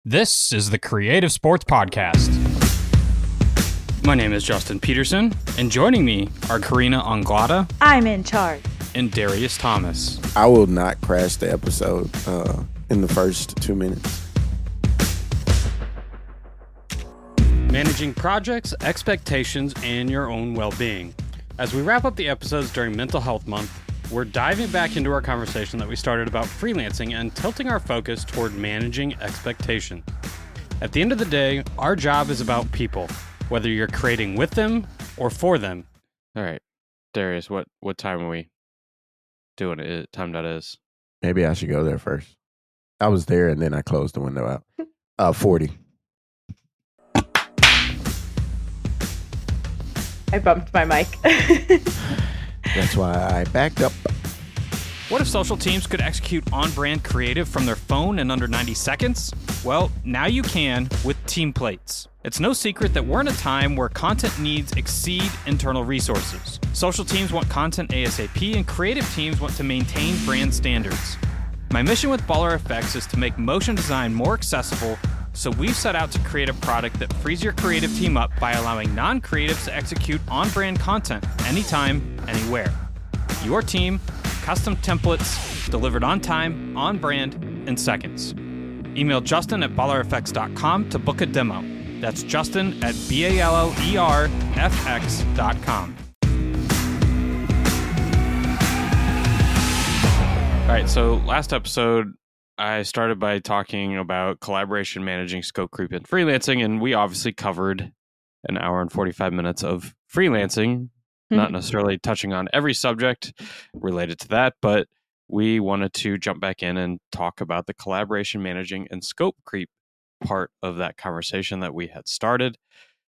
This is the Creative Sports Podcast. My name is Justin Peterson, and joining me are Karina Anglada. I'm in charge. And Darius Thomas. I will not crash the episode in the first 2 minutes. Managing projects, expectations, and your own well-being. As we wrap up the episodes during Mental Health Month, we're diving back into our conversation that we started about freelancing and tilting our focus toward managing expectations. At the end of the day, our job is about people, whether you're creating with them or for them. All right, Darius, what time are we doing it? Time that is. Maybe I should go there first. I was there and then I closed the window out. 40. I bumped my mic. That's why I backed up. What if social teams could execute on-brand creative from their phone in under 90 seconds? Well, now you can with Teamplates. It's no secret that we're in a time where content needs exceed internal resources. Social teams want content ASAP, and creative teams want to maintain brand standards. My mission with Baller Effects is to make motion design more accessible, so we've set out to create a product that frees your creative team up by allowing non-creatives to execute on-brand content anytime, anywhere. Your team, custom templates, delivered on time, on brand, in seconds. Email Justin at ballerfx.com to book a demo. That's Justin at ballerfx.com. All right, so last episode, I started by talking about collaboration, managing scope creep, and freelancing, and we obviously covered an hour and 45 minutes of freelancing, not necessarily touching on every subject related to that, but we wanted to jump back in and talk about the collaboration, managing, and scope creep part of that conversation that we had started.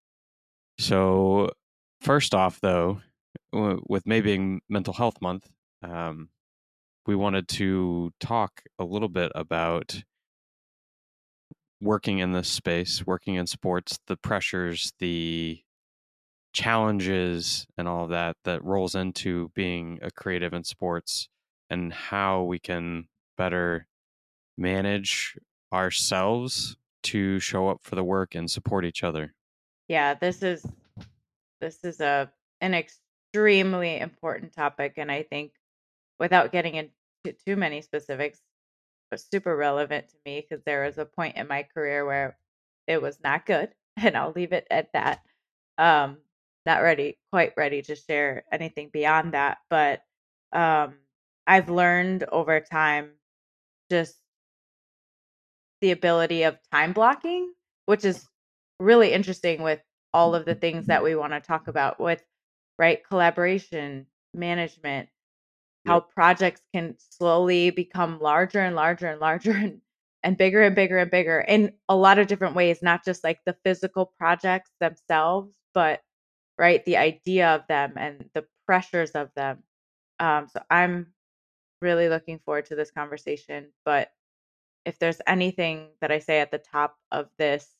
So first off, though, with May being Mental Health Month, we wanted to talk a little bit about working in this space, working in sports, the pressures, the challenges, and all of that rolls into being a creative in sports, and how we can better manage ourselves to show up for the work and support each other. Yeah, this is an extremely important topic, and I think without getting into too many specifics, was super relevant to me because there was a point in my career where it was not good, and I'll leave it at that. Not quite ready to share anything beyond that, but I've learned over time just the ability of time blocking, which is really interesting with all of the things that we want to talk about with, right, collaboration, management, how projects can slowly become larger and larger and larger and bigger and bigger and bigger in a lot of different ways, not just like the physical projects themselves, but right, the idea of them and the pressures of them. So I'm really looking forward to this conversation. But if there's anything that I say at the top of this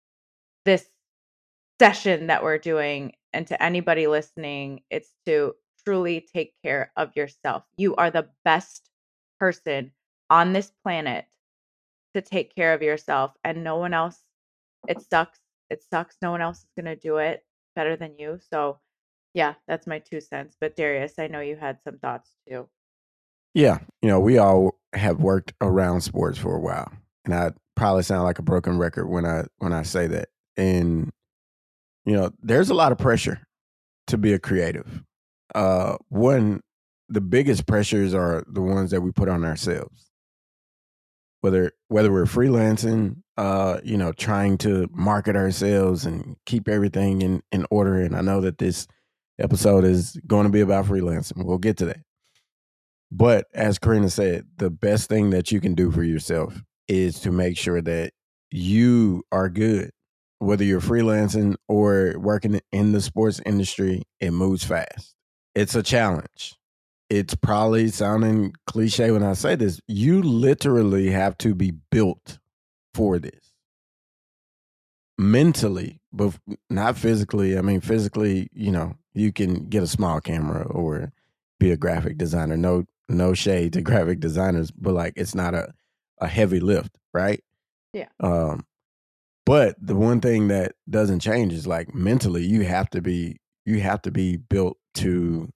session that we're doing, and to anybody listening, it's to truly take care of yourself. You are the best person on this planet to take care of yourself, and no one else. It sucks. No one else is going to do it better than you. So yeah, that's my 2 cents. But Darius, I know you had some thoughts too. Yeah, we all have worked around sports for a while, and I probably sound like a broken record when I say that. And there's a lot of pressure to be a creative. The biggest pressures are the ones that we put on ourselves. Whether we're freelancing, trying to market ourselves and keep everything in order. And I know that this episode is going to be about freelancing. We'll get to that. But as Karina said, the best thing that you can do for yourself is to make sure that you are good. Whether you're freelancing or working in the sports industry, it moves fast. It's a challenge. It's probably sounding cliche when I say this. You literally have to be built for this. Mentally, but not physically. I mean, physically, you can get a small camera or be a graphic designer. No shade to graphic designers, but like it's not a heavy lift, right? Yeah. But the one thing that doesn't change is like mentally, you have to be built to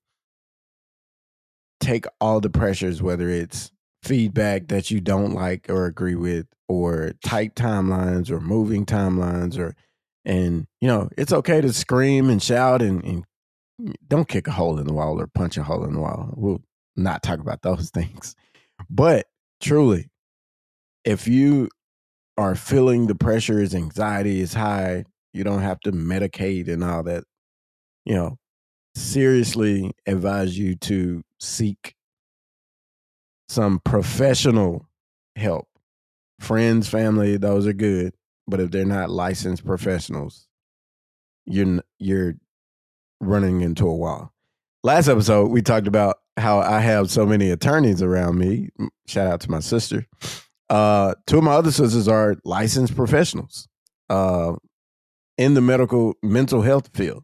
take all the pressures, whether it's feedback that you don't like or agree with, or tight timelines or moving timelines, or and it's okay to scream and shout and don't kick a hole in the wall or punch a hole in the wall. We'll not talk about those things. But truly, if you are feeling the pressures, anxiety is high, you don't have to medicate and all that, you know, seriously advise you to seek some professional help. Friends, family, those are good, but if they're not licensed professionals, you're running into a wall. Last episode, we talked about how I have so many attorneys around me. Shout out to my sister. Two of my other sisters are licensed professionals in the mental health field.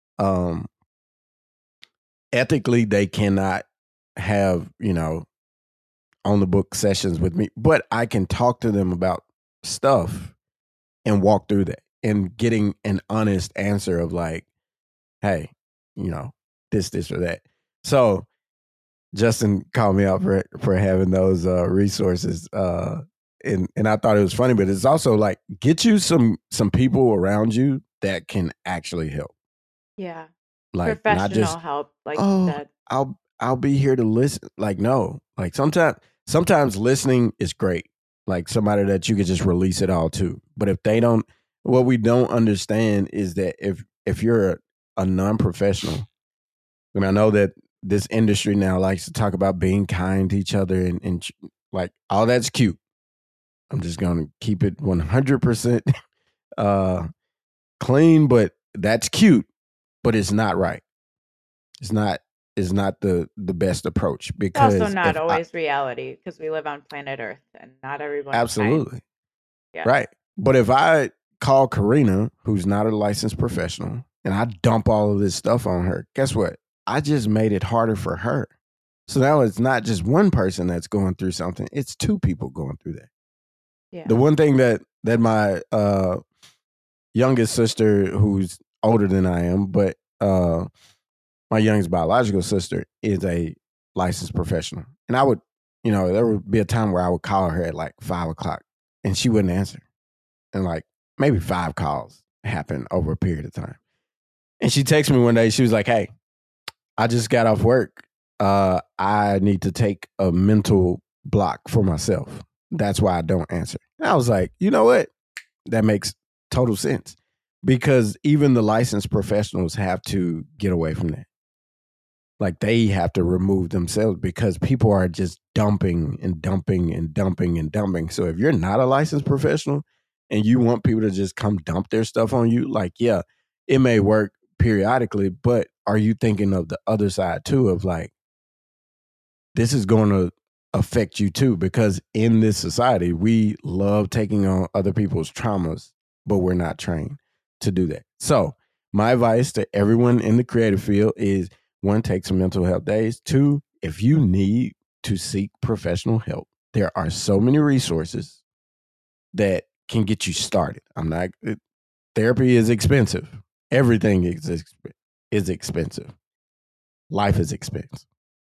Ethically, they cannot have, on the book sessions with me, but I can talk to them about stuff and walk through that and getting an honest answer of like, hey, this or that. So Justin called me out for having those resources. And I thought it was funny, but it's also like get you some people around you that can actually help. Yeah. Like not Professional just help, like you oh said. I'll be here to listen. Like no, like sometimes listening is great. Like somebody that you could just release it all to. But if they don't, what we don't understand is that if you're a non-professional, I mean, I know that this industry now likes to talk about being kind to each other and like all that's cute. I'm just going to keep it 100% clean, but that's cute, but it's not right. It's not the best approach It's also because not always reality because we live on planet Earth and not everyone's kind. absolutely Yeah. right. But if I call Karina, who's not a licensed professional, and I dump all of this stuff on her, guess what? I just made it harder for her. So now it's not just one person that's going through something; it's two people going through that. Yeah. The one thing that my youngest sister, who's older than I am, but my youngest biological sister is a licensed professional, and I would, there would be a time where I would call her at like 5 o'clock, and she wouldn't answer, and like maybe 5 calls happen over a period of time, and she texted me one day. She was like, "Hey, I just got off work. I need to take a mental block for myself. That's why I don't answer." And I was like, you know what? That makes total sense because even the licensed professionals have to get away from that. Like they have to remove themselves because people are just dumping and dumping and dumping and dumping. So if you're not a licensed professional and you want people to just come dump their stuff on you, like, yeah, it may work periodically, but are you thinking of the other side too of like, this is going to affect you too? Because in this society, we love taking on other people's traumas, but we're not trained to do that. So my advice to everyone in the creative field is one, take some mental health days. Two, if you need to seek professional help, there are so many resources that can get you started. Therapy is expensive. Everything is expensive. Life is expensive.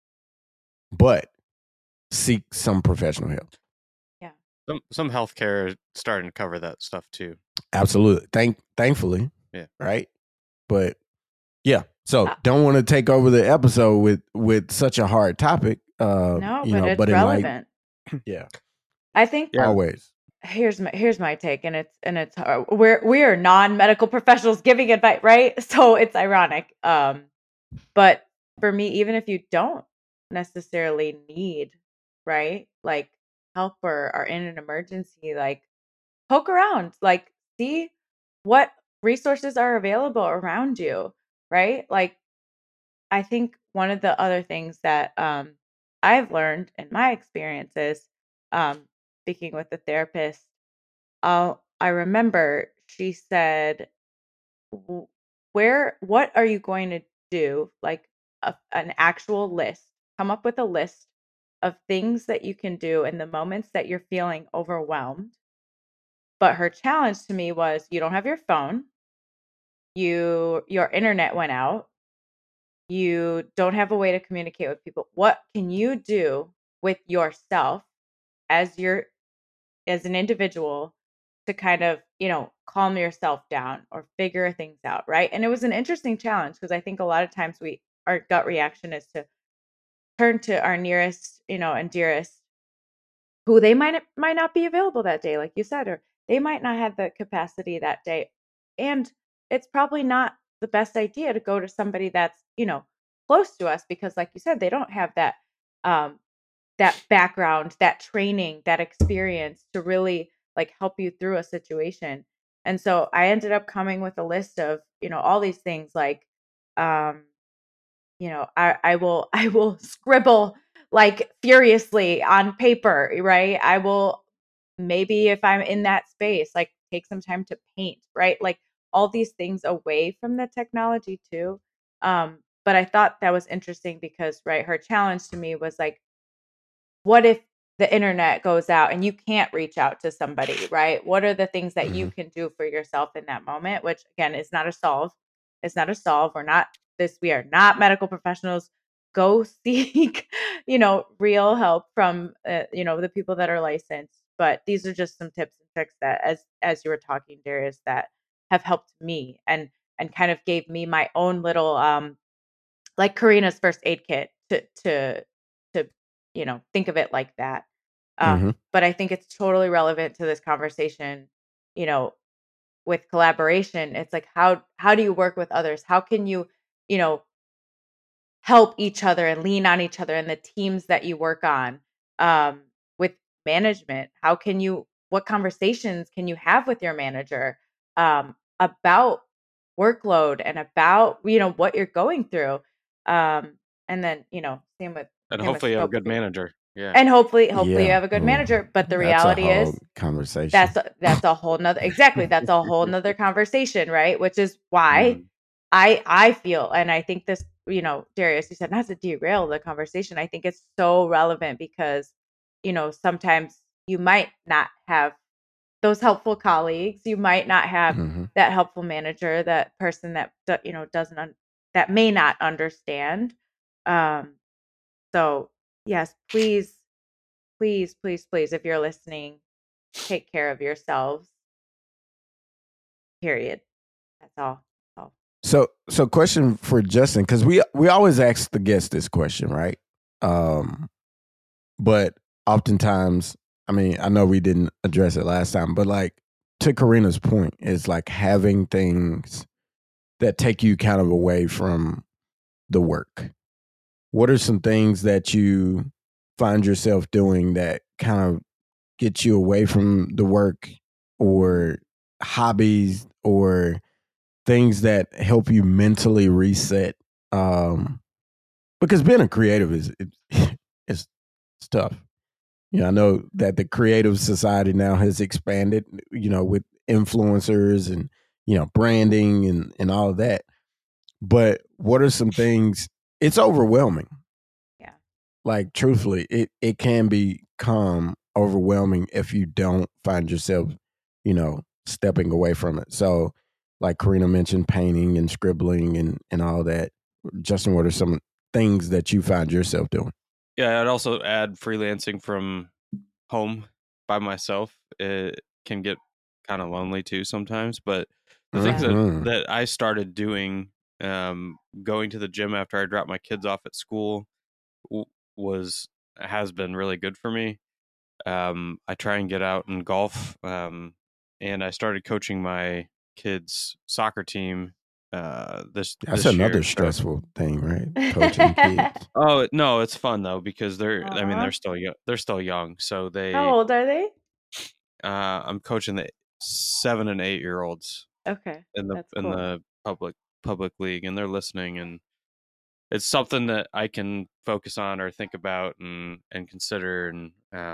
But seek some professional help. Yeah. Some healthcare is starting to cover that stuff too. Absolutely. Thankfully. Yeah. Right. But yeah. So don't want to take over the episode with such a hard topic. No, but it's relevant. Yeah. I think always. Here's my take, and it's we are non-medical professionals giving advice, right? So it's ironic. But for me, even if you don't necessarily need, right, like help or are in an emergency, like poke around, like see what resources are available around you, right? Like I think one of the other things that I've learned in my experiences, speaking with the therapist, I remember she said, what are you going to do? Like an actual list. Come up with a list of things that you can do in the moments that you're feeling overwhelmed But her challenge to me was, you don't have your phone, your internet went out, you don't have a way to communicate with people. What can you do with yourself as as an individual to kind of, calm yourself down or figure things out, right? And it was an interesting challenge because I think a lot of times our gut reaction is to turn to our nearest, and dearest, who they might not be available that day, like you said, or they might not have the capacity that day. And it's probably not the best idea to go to somebody that's, close to us, because like you said, they don't have um that background, that training, that experience to really like help you through a situation. And so I ended up coming with a list of, all these things like, um, I will scribble like furiously on paper, right? I will, maybe if I'm in that space, like take some time to paint, right? Like all these things away from the technology too. But I thought that was interesting because, right, her challenge to me was like, what if the internet goes out and you can't reach out to somebody, right? What are the things that you Hmm. can do for yourself in that moment? Which again is not a solve. It's not a solve. We are not medical professionals. Go seek, real help from, the people that are licensed. But these are just some tips and tricks that, as you were talking, Darius, that have helped me and kind of gave me my own little like Karina's first aid kit to think of it like that. Hmm. But I think it's totally relevant to this conversation, you know, with collaboration. It's like how do you work with others? How can you, you know, help each other and lean on each other and the teams that you work on, with management? What conversations can you have with your manager, about workload and about, what you're going through? And then, And same with hopefully you have a scope good of your, manager. Yeah. and hopefully you Yeah. have a good Ooh, manager. But the that's a reality whole is conversation. that's a whole nother, exactly, that's a whole nother conversation, right? Which is why Mm. I feel, and I think this, Darius, you said not to derail the conversation. I think it's so relevant because, sometimes you might not have those helpful colleagues. You might not have Hmm. that helpful manager, that person that doesn't that may not understand. Um, so yes, please, please, please, please, if you're listening, take care of yourselves. Period. That's all. That's all. So question for Justin, because we always ask the guest this question, right? Um, but oftentimes, I mean, I know we didn't address it last time, but like to Karina's point, is like having things that take you kind of away from the work. What are some things that you find yourself doing that kind of get you away from the work, or hobbies, or things that help you mentally reset? Um, because being a creative it's, it's tough. I know that the creative society now has expanded, with influencers and, branding and all of that. But what are some things? It's overwhelming. Yeah. Like truthfully, it can become overwhelming if you don't find yourself, stepping away from it. So, like Karina mentioned, painting and scribbling and all that. Justin, what are some things that you find yourself doing? Yeah, I'd also add freelancing from home by myself. It can get kind of lonely too sometimes, but the things Yeah. that Hmm. that I started doing, going to the gym after I dropped my kids off at school, w- was has been really good for me. I try and get out and golf, and I started coaching my kids' soccer team That's this year. another So, stressful thing, right? Coaching kids. oh no, it's fun though because I mean, Aw. they're still young. They're still young, so How old are they? I'm coaching the 7 and 8 year olds Okay, in the that's in cool. the public league, and they're listening, and it's something that I can focus on or think about and consider, and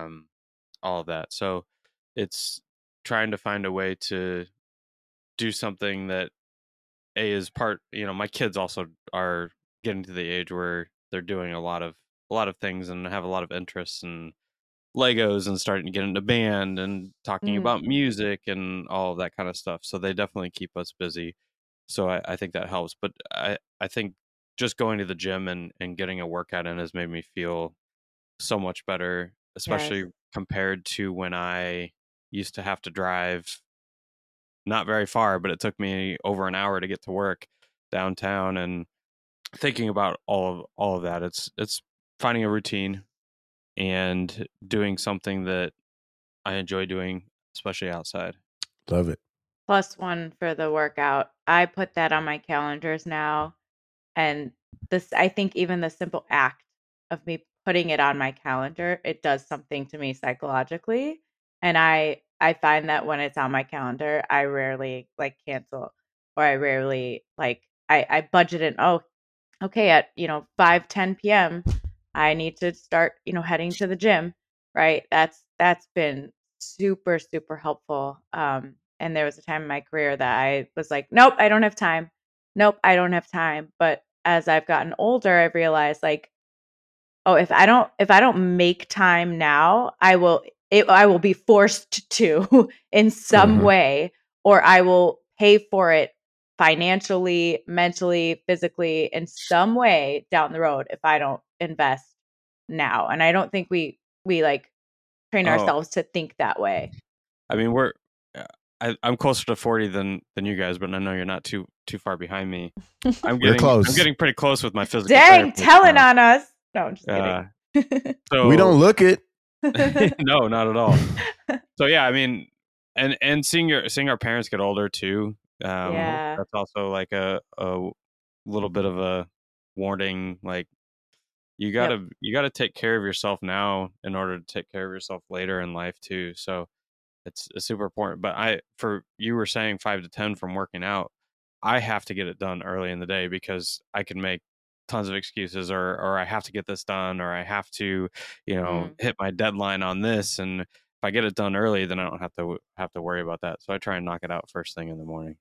all of that. So it's trying to find a way to do something that is part. My kids also are getting to the age where they're doing a lot of things and have a lot of interests, and Legos and starting to get into band and talking Mm. about music and all of that kind of stuff. So they definitely keep us busy. So I think that helps. But I think just going to the gym and getting a workout in has made me feel so much better, especially Yes. compared to when I used to have to drive not very far, but it took me over an hour to get to work downtown. And thinking about all of that, it's finding a routine and doing something that I enjoy doing, especially outside. Love it. +1 for the workout. I put that on my calendars now. And I think even the simple act of me putting it on my calendar, it does something to me psychologically. And I find that when it's on my calendar, I rarely like cancel, or I rarely like I budget in, oh, okay, at 5:10 p.m. I need to start, heading to the gym, right? That's been super, super helpful. And there was a time in my career that I was like, nope, I don't have time. Nope, I don't have time. But as I've gotten older, I've realized like, oh, if I don't make time now, I will be forced to in some Mhm. way, or I will pay for it financially, mentally, physically, in some way down the road if I don't invest now. And I don't think we like train Oh, ourselves to think that way. I mean, I'm closer to 40 than you guys, but I know you're not too far behind me. I'm We're close. getting pretty close with my physical Dang, therapist telling now. on us. No, I'm just Uh, kidding. so We don't look it. no, not at all. So yeah, I mean, and seeing our parents get older too. Yeah. That's also like a little bit of a warning. Like you Yep. gotta take care of yourself now in order to take care of yourself later in life too. So it's super important. But you were saying 5 to 10 from working out. I have to get it done early in the day because I can make tons of excuses, or I have to get this done, or I have to, Mm. hit my deadline on this. And if I get it done early, then I don't have to worry about that. So I try and knock it out first thing in the morning.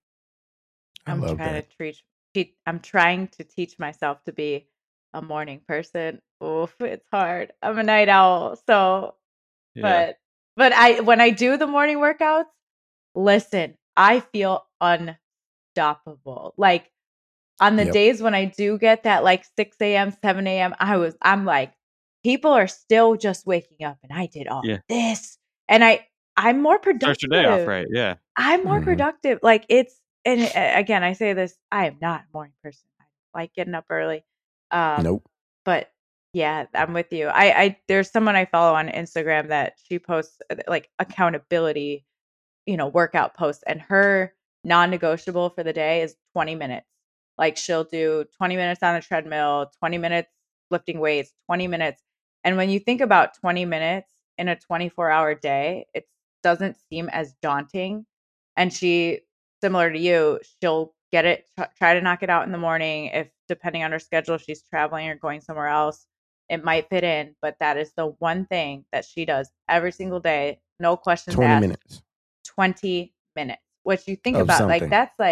I I'm love trying that. to I'm trying to teach myself to be a morning person. Oof, it's hard. I'm a night owl. So, Yeah. but when I do the morning workouts, listen, I feel unstoppable. Like on the Yep. days when I do get that like 6 a.m., 7 a.m., I'm like, people are still just waking up and I did all Yeah. this. And I'm more Start your day off productive. right. Yeah. I'm more Mhm. productive. Like again, I say this, I am not a morning person. I like getting up early. Nope. But yeah, I'm with you. There's someone I follow on Instagram that she posts like accountability, workout posts, and her non-negotiable for the day is 20 minutes. Like she'll do 20 minutes on the treadmill, 20 minutes lifting weights, 20 minutes. And when you think about 20 minutes in a 24-hour day, it doesn't seem as daunting. And similar to you, she'll get it, try to knock it out in the morning. If depending on her schedule, she's traveling or going somewhere else, it might fit in. But that is the one thing that she does every single day, no questions 20 asked. minutes 20 minutes, which you think of about, something.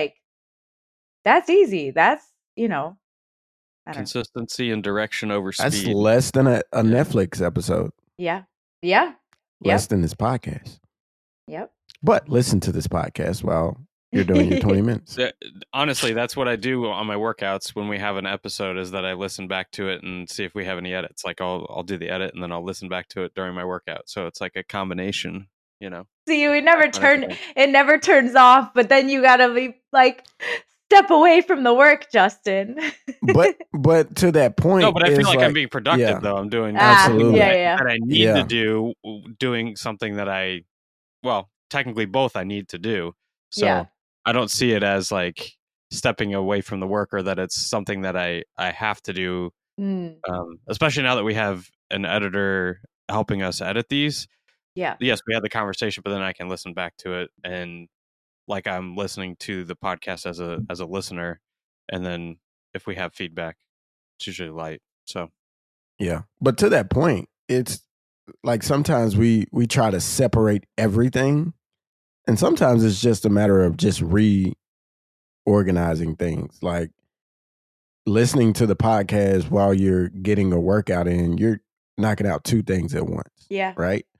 that's easy. That's, I don't know. Consistency and direction over That's speed. less than a Netflix episode. Yeah. Yeah. Less Yep. than this podcast. Yep. But listen to this podcast while you're doing your 20 minutes. Honestly, that's what I do on my workouts when we have an episode, is that I listen back to it and see if we have any edits. Like I'll do the edit and then I'll listen back to it during my workout. So it's like a combination, See, it never everything. turns off, but then you gotta be like, step away from the work, Justin. But to that point, No, but I feel is like I'm like, being productive yeah, though. I'm doing absolutely. something Yeah. that I need Yeah. to do, doing something that technically both I need to do. So Yeah. I don't see it as like stepping away from the work, or that it's something that I have to do. Mm, Especially now that we have an editor helping us edit these. yeah. Yes, we had the conversation, but then I can listen back to it, and like I'm listening to the podcast as a listener, and then if we have feedback, it's usually light. So Yeah. But to that point, it's like sometimes we try to separate everything, and sometimes it's just a matter of just reorganizing things. Like listening to the podcast while you're getting a workout in, you're knocking out two things at once. Yeah. Right?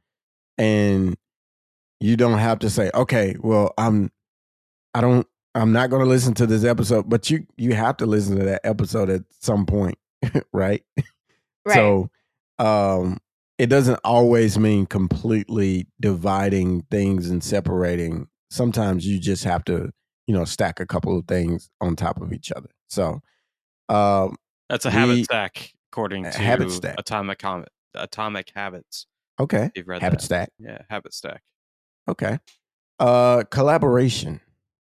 and you don't have to say, okay, well, I'm not going to listen to this episode, but you have to listen to that episode at some point, right? Right. So, it doesn't always mean completely dividing things and separating. Sometimes you just have to, stack a couple of things on top of each other. So, That's a habit we stack, according habit to stack. Atomic Habits. Okay, You've read habit that? stack. Yeah, habit stack. Okay, collaboration.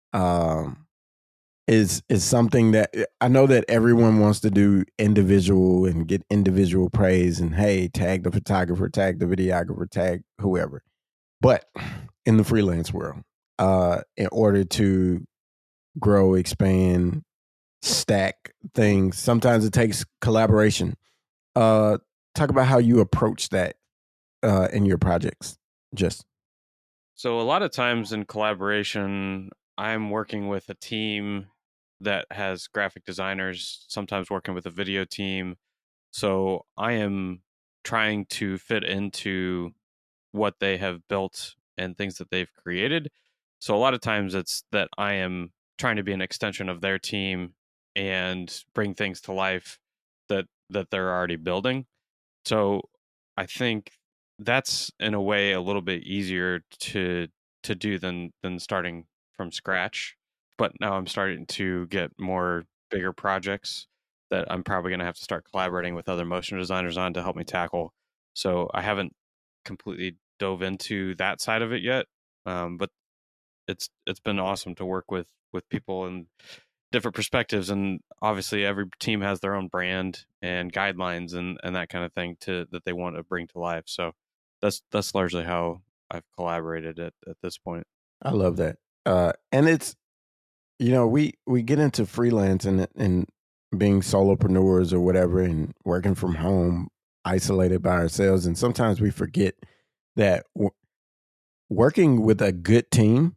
Is something that I know that everyone wants to do individual and get individual praise and hey, tag the photographer, tag the videographer, tag whoever. But in the freelance world, in order to grow, expand, stack things, sometimes it takes collaboration. Talk about how you approach that in your projects. Just So a lot of times in collaboration, I'm working with a team that has graphic designers, sometimes working with a video team. So I am trying to fit into what they have built and things that they've created. So a lot of times it's that I am trying to be an extension of their team and bring things to life that they're already building. So I think that's in a way a little bit easier to do than starting from scratch. But now I'm starting to get more bigger projects that I'm probably going to have to start collaborating with other motion designers on to help me tackle. So I haven't completely dove into that side of it yet, but it's been awesome to work with people and different perspectives, and obviously every team has their own brand and guidelines and that kind of thing to that they want to bring to life. So that's largely how I've collaborated at this point. I love that. And it's we get into freelance and being solopreneurs or whatever and working from home, isolated by ourselves, and sometimes we forget that working with a good team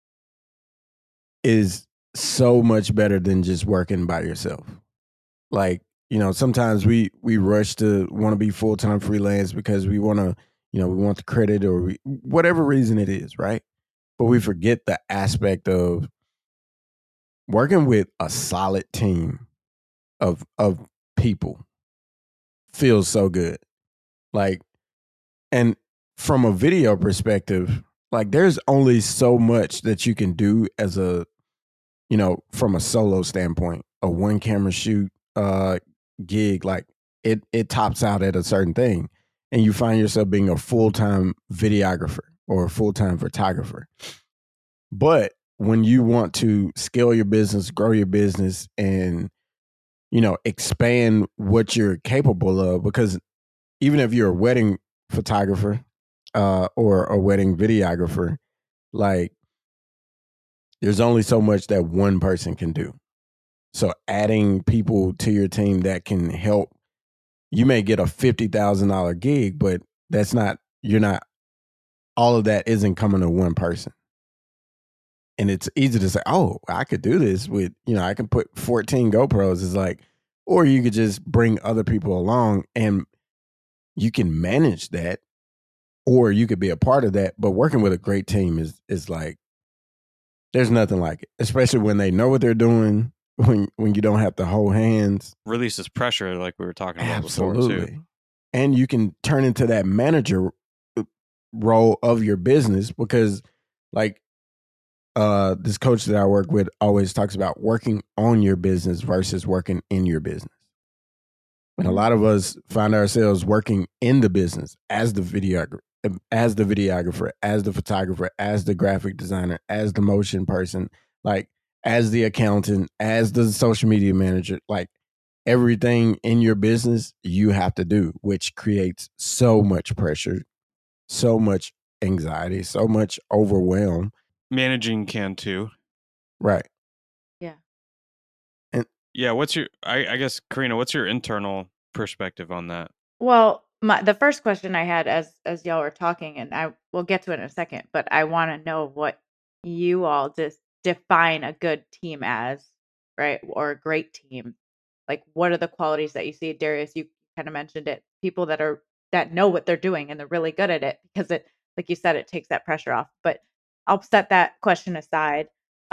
is so much better than just working by yourself. Like, sometimes we rush to want to be full-time freelance because we want to, we want the credit or whatever reason it is, right? But we forget the aspect of working with a solid team of people feels so good. Like, and from a video perspective, like there's only so much that you can do as a, from a solo standpoint. A one camera shoot gig, like it tops out at a certain thing. And you find yourself being a full-time videographer or a full-time photographer. But when you want to scale your business, grow your business, and expand what you're capable of, because even if you're a wedding photographer or a wedding videographer, like there's only so much that one person can do. So adding people to your team that can help, you may get a $50,000 gig, but you're not, all of that isn't coming to one person. And it's easy to say, oh, I could do this with, I can put 14 GoPros. It's like, or you could just bring other people along and you can manage that, or you could be a part of that. But working with a great team is like, there's nothing like it, especially when they know what they're doing, when you don't have to hold hands. Releases pressure, like we were talking about before, Absolutely. too. And you can turn into that manager role of your business because, like, this coach that I work with always talks about working on your business versus working in your business. And a lot of us find ourselves working in the business as the videographer, as the photographer, as the graphic designer, as the motion person, like as the accountant, as the social media manager, like everything in your business you have to do, which creates so much pressure, so much anxiety, so much overwhelm. Managing can too. Right. Yeah. And Yeah, what's your I guess Karina, what's your internal perspective on that? Well, the first question I had as y'all were talking, and I will get to it in a second, but I want to know what you all just define a good team as, right? Or a great team. Like, what are the qualities that you see? Darius, you kind of mentioned it. People that know what they're doing and they're really good at it, because like you said, it takes that pressure off. But I'll set that question aside.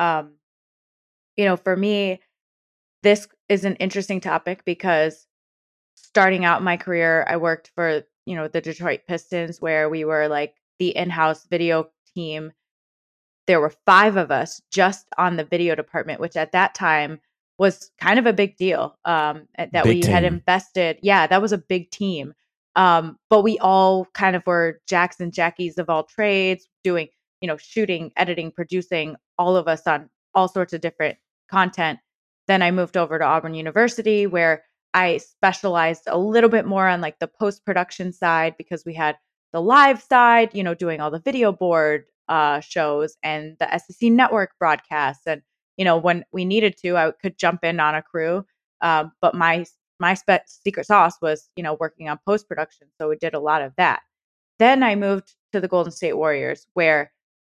For me, this is an interesting topic because starting out my career, I worked for, the Detroit Pistons, where we were like the in-house video team. There were 5 of us just on the video department, which at that time was kind of a big deal. That Big we had team. invested. Yeah, that was a big team. But we all kind of were Jacks and Jackies of all trades, doing, shooting, editing, producing, all of us on all sorts of different content. Then I moved over to Auburn University, where I specialized a little bit more on like the post-production side, because we had the live side, doing all the video board shows and the SEC network broadcasts. And, when we needed to, I could jump in on a crew. But my secret sauce was, working on post production. So we did a lot of that. Then I moved to the Golden State Warriors, where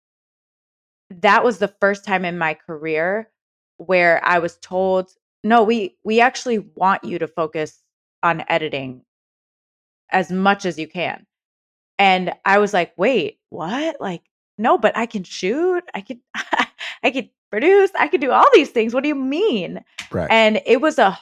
that was the first time in my career where I was told, no, we actually want you to focus on editing as much as you can. And I was like, wait, what? Like, no, but I can shoot. I could I could produce. I could do all these things. What do you mean? Right. And it was a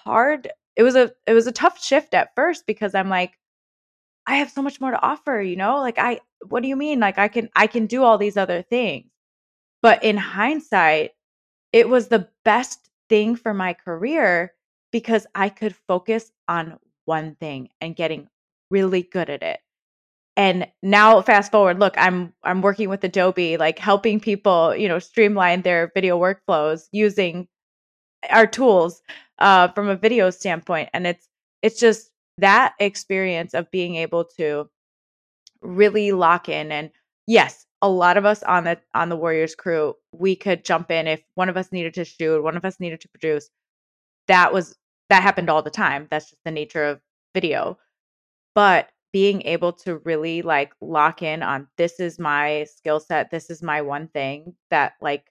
tough shift at first, because I'm like, I have so much more to offer, Like, what do you mean? Like, I can do all these other things. But in hindsight, it was the best thing for my career, because I could focus on one thing and getting really good at it. And now fast forward, look, I'm working with Adobe, like helping people, streamline their video workflows using our tools from a video standpoint. And it's just that experience of being able to really lock in. And yes, a lot of us on the Warriors crew, we could jump in if one of us needed to shoot, one of us needed to produce. That happened all the time. That's just the nature of video. But being able to really like lock in on, this is my skill set, this is my one thing, that like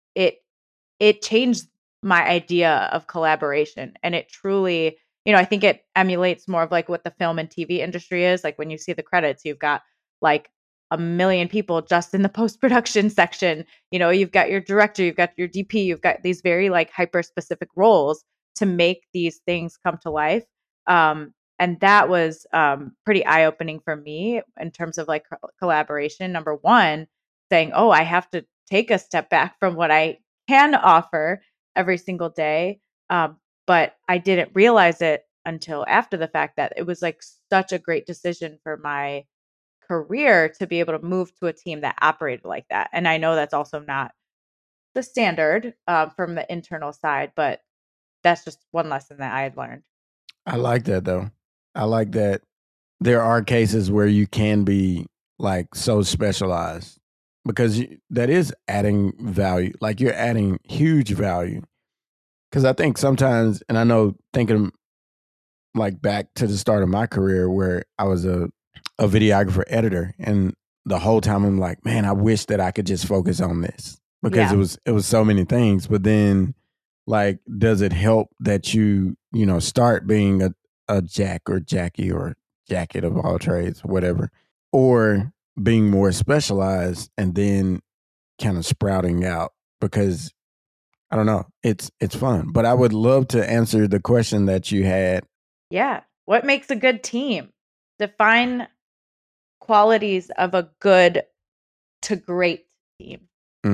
it changed my idea of collaboration. And it truly, I think it emulates more of like what the film and TV industry is. Like when you see the credits, you've got like a million people just in the post-production section. You've got your director, you've got your DP, you've got these very like hyper specific roles to make these things come to life. And that was pretty eye-opening for me in terms of like collaboration. Number one, saying, oh, I have to take a step back from what I can offer every single day. But I didn't realize it until after the fact that it was like such a great decision for my career to be able to move to a team that operated like that. And I know that's also not the standard from the internal side, but that's just one lesson that I had learned. I like that though. I like that there are cases where you can be like so specialized, because that is adding value. Like you're adding huge value. Because I think sometimes, and I know thinking like back to the start of my career where I was a videographer editor, and the whole time I'm like, man, I wish that I could just focus on this, because it was so many things. But then like, does it help that you start being a Jack or Jackie or jacket of all trades, whatever, or being more specialized and then kind of sprouting out? Because I don't know, it's fun. But I would love to answer the question that you had. Yeah. What makes a good team? Define qualities of a good to great team.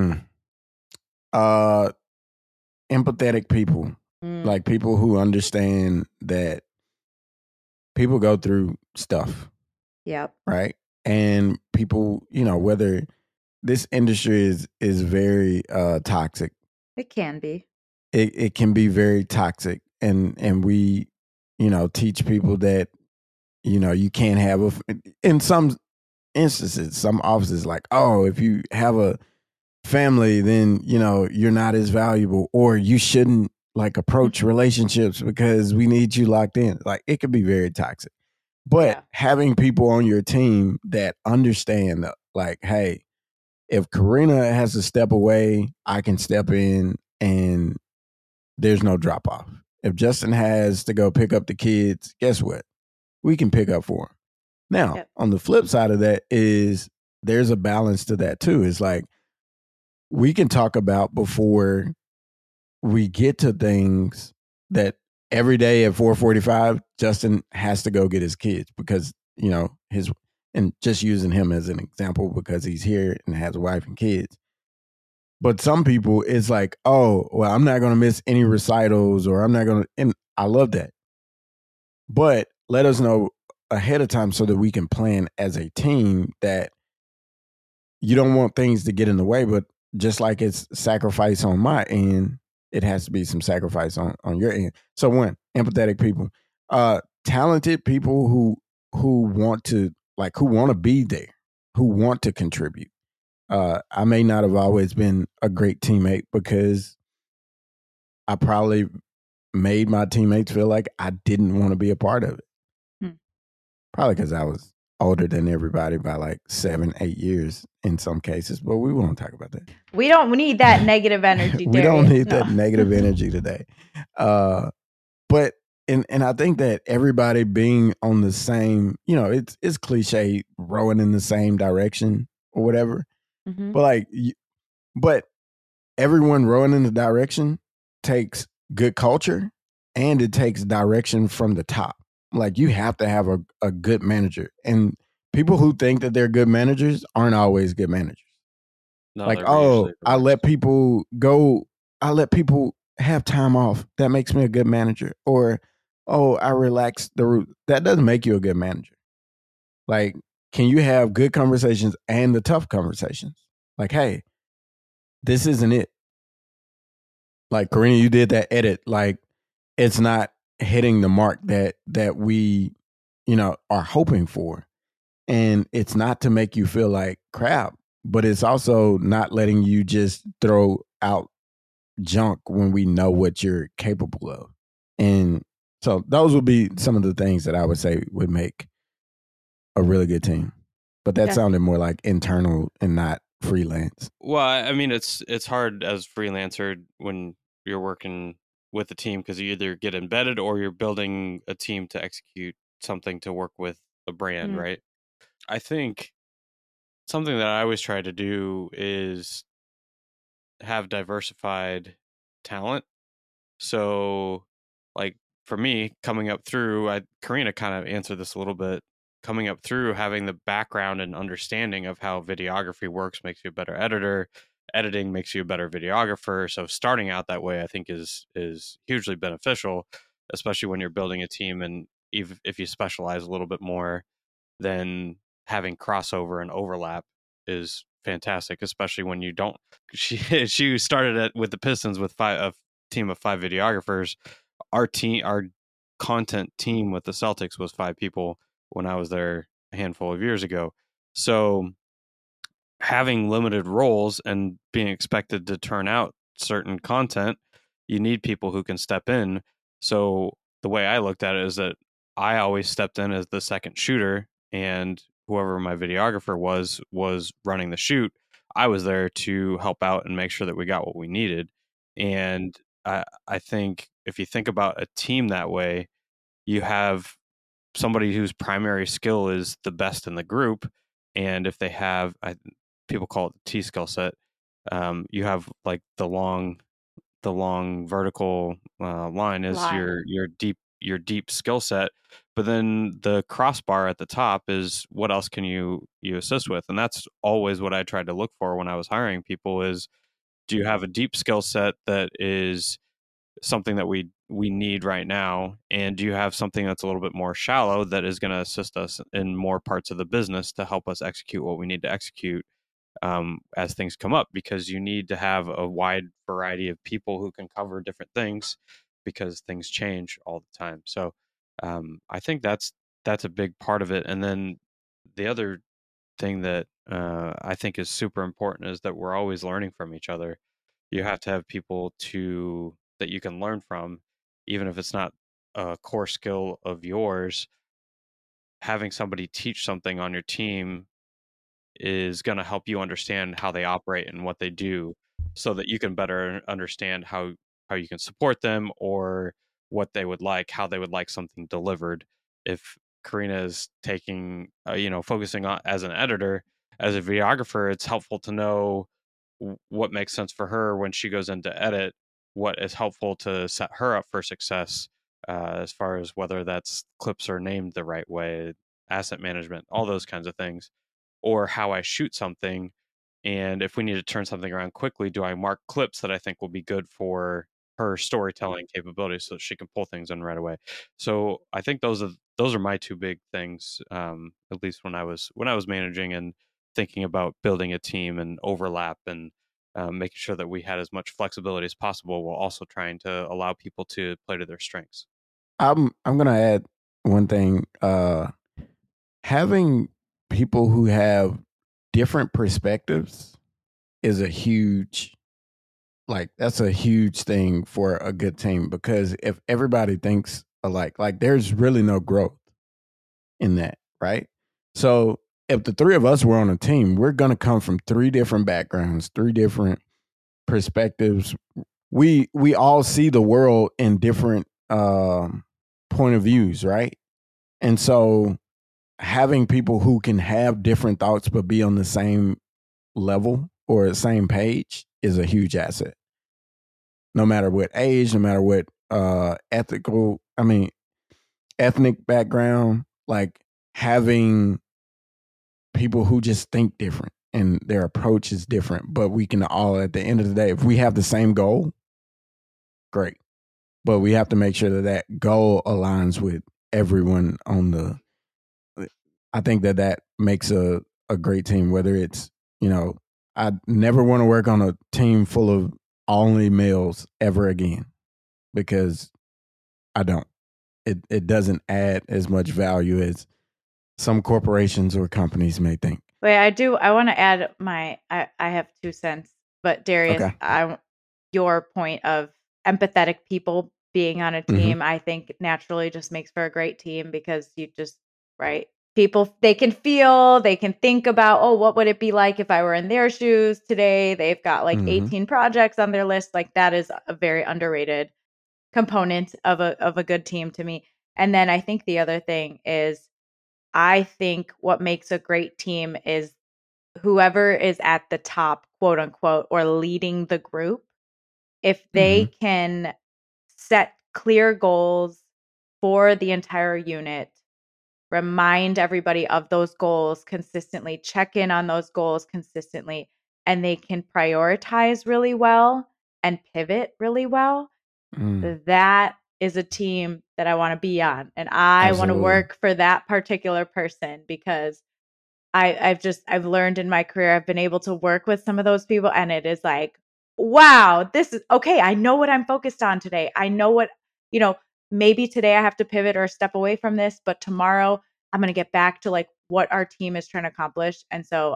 Empathetic people. Like people who understand that people go through stuff. Yep. Right. And people, whether this industry is very toxic. It can be. It can be very toxic. And we, teach people that, you can't have in some instances, some offices, like, oh, if you have a family, then, you're not as valuable, or you shouldn't like approach relationships because we need you locked in. Like it could be very toxic. But having people on your team that understand that, like, hey, if Karina has to step away, I can step in and there's no drop off. If Justin has to go pick up the kids, guess what? We can pick up for him. Now, on the flip side of that is there's a balance to that too. It's like we can talk about before we get to things that every day at 4:45, Justin has to go get his kids because, his, and just using him as an example because he's here and has a wife and kids. But some people, it's like, oh, well, I'm not going to miss any recitals or I'm not going to, and I love that. But let us know ahead of time so that we can plan as a team that you don't want things to get in the way, but just like it's sacrifice on my end, it has to be some sacrifice on your end. So one, empathetic people, talented people who want to be there, who want to contribute. I may not have always been a great teammate because I probably made my teammates feel like I didn't want to be a part of it. Probably because I was older than everybody by like 7-8 years in some cases, but we won't talk about that. We don't need that negative energy. We don't need that negative energy today. But and I think that everybody being on the same, it's cliche, rowing in the same direction or whatever. Mm-hmm. But but everyone rowing in the direction takes good culture and it takes direction from the top. Like you have to have a good manager, and people who think that they're good managers aren't always good managers. No, like, oh, I let people go. I let people have time off. That makes me a good manager. Or, oh, I relax the route. That doesn't make you a good manager. Like, can you have good conversations and the tough conversations? Like, hey, this isn't it. Like, Karina, you did that edit. Like, it's not hitting the mark that we, are hoping for. And it's not to make you feel like crap, but it's also not letting you just throw out junk when we know what you're capable of. And so those would be some of the things that I would say would make a really good team. But that sounded more like internal and not freelance. Well, I mean, it's hard as freelancer when you're working with a team because you either get embedded or you're building a team to execute something to work with a brand, right? I think something that I always try to do is have diversified talent. So, like for me, coming up through, Karina kind of answered this a little bit. Coming up through, having the background and understanding of how videography works makes you a better editor. Editing makes you a better videographer. So starting out that way, I think is hugely beneficial, especially when you're building a team. And if you specialize a little bit more, then having crossover and overlap is fantastic, especially when you don't. She started with the Pistons with a team of 5 videographers. Our content team with the Celtics was 5 people when I was there a handful of years ago. So having limited roles and being expected to turn out certain content, you need people who can step in. So the way I looked at it is that I always stepped in as the second shooter, and whoever my videographer was running the shoot. I was there to help out and make sure that we got what we needed. And I think if you think about a team that way, you have somebody whose primary skill is the best in the group. And if they have, people call it the T skill set, you have like the long vertical line is your deep skill set, but then the crossbar at the top is what else can you assist with. And that's always what I tried to look for when I was hiring people is, do you have a deep skill set that is something that we need right now, and do you have something that's a little bit more shallow that is going to assist us in more parts of the business to help us execute what we need to execute as things come up, because you need to have a wide variety of people who can cover different things because things change all the time. So I think that's a big part of it. And then the other thing that I think is super important is that we're always learning from each other. You have to have people that you can learn from, even if it's not a core skill of yours. Having somebody teach something on your team is going to help you understand how they operate and what they do, so that you can better understand how you can support them, or what they would like, how they would like something delivered. If Karina is taking, focusing on as an editor, as a videographer, it's helpful to know what makes sense for her when she goes in to edit, what is helpful to set her up for success, as far as whether that's clips are named the right way, asset management, all those kinds of things, or how I shoot something. And if we need to turn something around quickly, do I mark clips that I think will be good for her storytelling capabilities so that she can pull things in right away? So I think those are my two big things, at least when I was managing and thinking about building a team and overlap and making sure that we had as much flexibility as possible while also trying to allow people to play to their strengths. I'm gonna add one thing. Having people who have different perspectives is a huge, like, that's a huge thing for a good team, because if everybody thinks alike, like, there's really no growth in that, right? So if the three of us were on a team, we're going to come from three different backgrounds, three different perspectives. We all see the world in different point of views, right? And so having people who can have different thoughts but be on the same level or the same page is a huge asset. No matter what age, no matter what ethnic background, like, having people who just think different and their approach is different, but we can all, at the end of the day, if we have the same goal, great. But we have to make sure that that goal aligns with everyone on the. I think that that makes a great team. Whether it's, I never want to work on a team full of only males ever again, because I don't. It doesn't add as much value as some corporations or companies may think. Wait, I want to add I have 2 cents, but Darius, Okay. Your point of empathetic people being on a Mhm. team, I think naturally just makes for a great team, because you just, right? People, they can feel, they can think about, oh, what would it be like if I were in their shoes today? They've got like Mhm. 18 projects on their list. Like, that is a very underrated component of a good team to me. And then I think the other thing is, I think what makes a great team is whoever is at the top, quote unquote, or leading the group, if they Mhm. can set clear goals for the entire unit, remind everybody of those goals consistently, check in on those goals consistently, and they can prioritize really well and pivot really well, Mm. that is a team that I want to be on. And I want to Absolutely. work for that particular person, because I've learned in my career, I've been able to work with some of those people, and it is like, wow, this is okay. I know what I'm focused on today. I know what, you know, maybe today I have to pivot or step away from this, but tomorrow I'm going to get back to like what our team is trying to accomplish. And so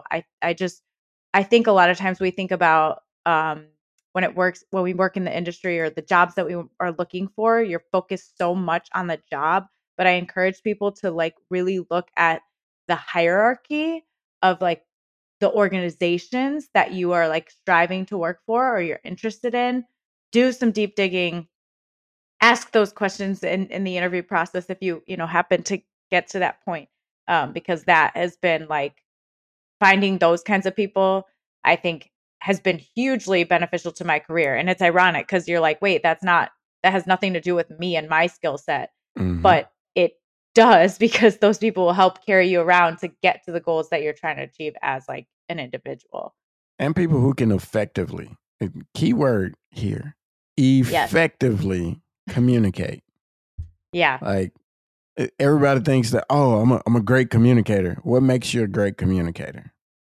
I think a lot of times we think about when we work in the industry or the jobs that we are looking for, you're focused so much on the job, but I encourage people to like really look at the hierarchy of like the organizations that you are like striving to work for or you're interested in. Do some deep digging, ask those questions in the interview process if you happen to get to that point, because that has been like finding those kinds of people, I think, has been hugely beneficial to my career. And it's ironic because you're like, wait, that has nothing to do with me and my skill set. Mhm. But it does, because those people will help carry you around to get to the goals that you're trying to achieve as like an individual. And people who can effectively, keyword here, Yes. effectively communicate. Yeah. Like, everybody thinks that, oh, I'm a great communicator. What makes you a great communicator?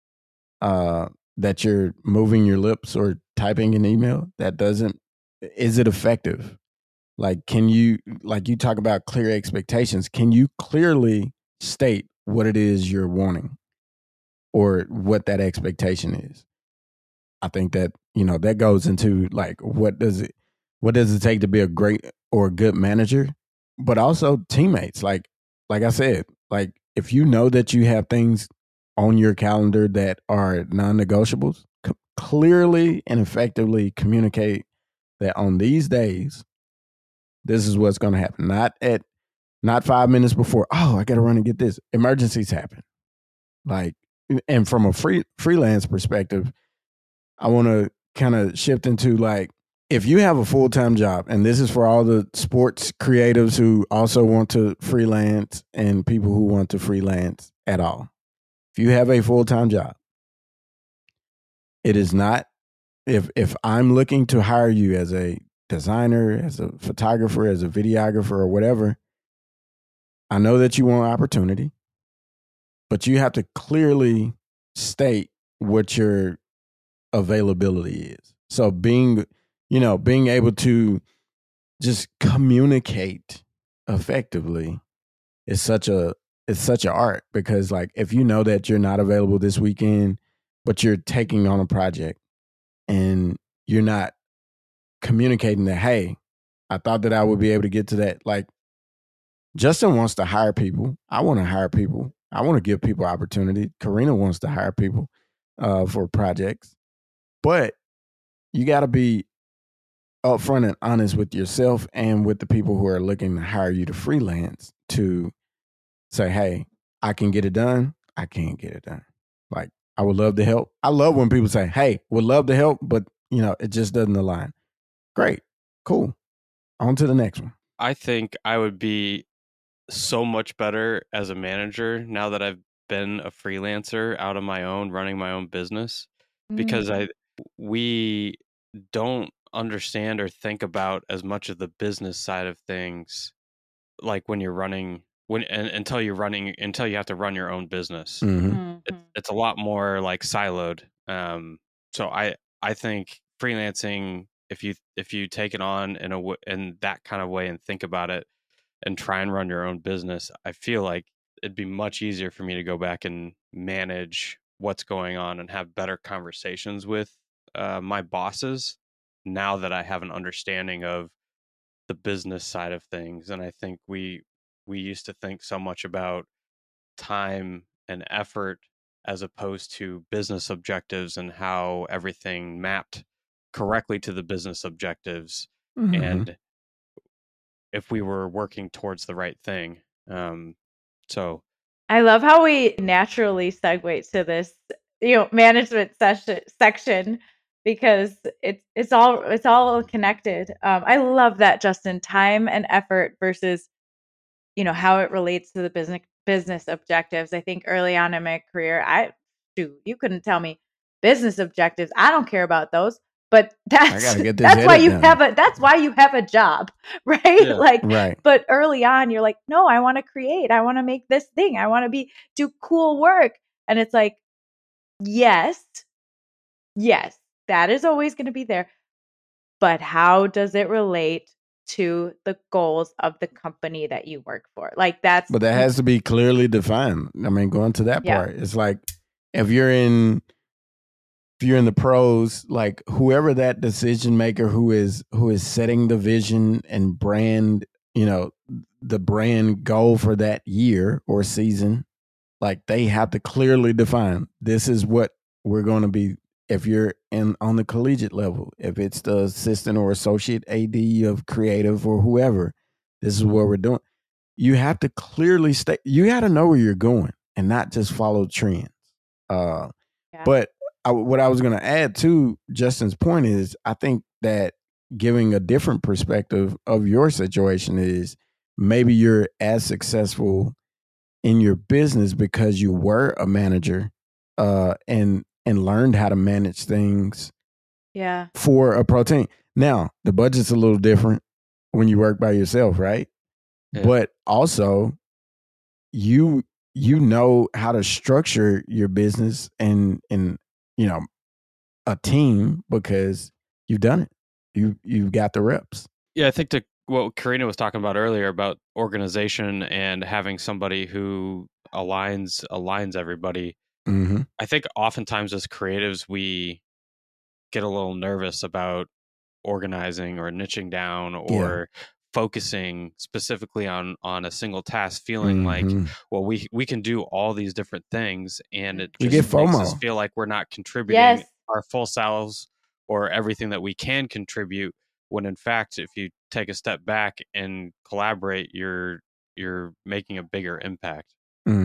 That you're moving your lips or typing an email? That doesn't. Is it effective? Like, like you talk about clear expectations, can you clearly state what it is you're wanting or what that expectation is? I think that, that goes into like, what does it take to be a great or a good manager, but also teammates. Like I said, like, if you know that you have things on your calendar that are non-negotiables, clearly and effectively communicate that on these days, this is what's going to happen. Not 5 minutes before, oh, I got to run and get this. Emergencies happen. Like, and from a freelance perspective, I want to kind of shift into like, if you have a full-time job, and this is for all the sports creatives who also want to freelance and people who want to freelance at all. If you have a full-time job, it is not, if I'm looking to hire you as a designer, as a photographer, as a videographer or whatever, I know that you want opportunity, but you have to clearly state what your availability is. So being able to just communicate effectively is such an art, because like, if you know that you're not available this weekend, but you're taking on a project and you're not communicating that, hey, I thought that I would be able to get to that. Like, Justin wants to hire people. I want to hire people. I want to give people opportunity. Karina wants to hire people for projects. But you got to be upfront and honest with yourself and with the people who are looking to hire you to freelance, to say, hey, I can get it done. I can't get it done. Like, I would love to help. I love when people say, hey, would love to help, but it just doesn't align. Great. Cool. On to the next one. I think I would be so much better as a manager now that I've been a freelancer out on my own, running my own business, because we don't understand or think about as much of the business side of things, like when you're running until you have to run your own business. Mm-hmm. It's a lot more like siloed. So I think freelancing, if you take it on in that kind of way and think about it and try and run your own business, I feel like it'd be much easier for me to go back and manage what's going on and have better conversations with my bosses now that I have an understanding of the business side of things. And I think we used to think so much about time and effort as opposed to business objectives and how everything mapped correctly to the business objectives. Mm-hmm. And if we were working towards the right thing. So I love how we naturally segue to this, management section, because it's all connected. I love that, Justin. Time and effort versus, how it relates to the business objectives. I think early on in my career, you couldn't tell me business objectives. I don't care about those. But that's why you have a job, right? Yeah. Right. But early on, you're like, no, I want to create. I want to make this thing. I want to do cool work. And it's like, yes, that is always going to be there. But how does it relate to the goals of the company that you work for? Like, but that has to be clearly defined. I mean, going to that part, it's like, if you're in the pros, like, whoever that decision maker who is setting the vision and brand, the brand goal for that year or season, like, they have to clearly define, this is what we're going to be. If you're on the collegiate level, if it's the assistant or associate AD of creative or whoever, this is what we're doing. You have to clearly state, you got to know where you're going and not just follow trends. But what I was going to add to Justin's point is, I think that giving a different perspective of your situation is, maybe you're as successful in your business because you were a manager and learned how to manage things for a pro team. Now, the budget's a little different when you work by yourself, right? Yeah. But also, you know how to structure your business and a team, because you've done it. You've got the reps. Yeah, I think what Karina was talking about earlier about organization and having somebody who aligns everybody. Mm-hmm. I think oftentimes as creatives, we get a little nervous about organizing or niching down or focusing specifically on a single task, feeling like, well, we can do all these different things, and it just makes us feel like we're not contributing our full selves or everything that we can contribute, when in fact, if you take a step back and collaborate, you're making a bigger impact. Mm-hmm.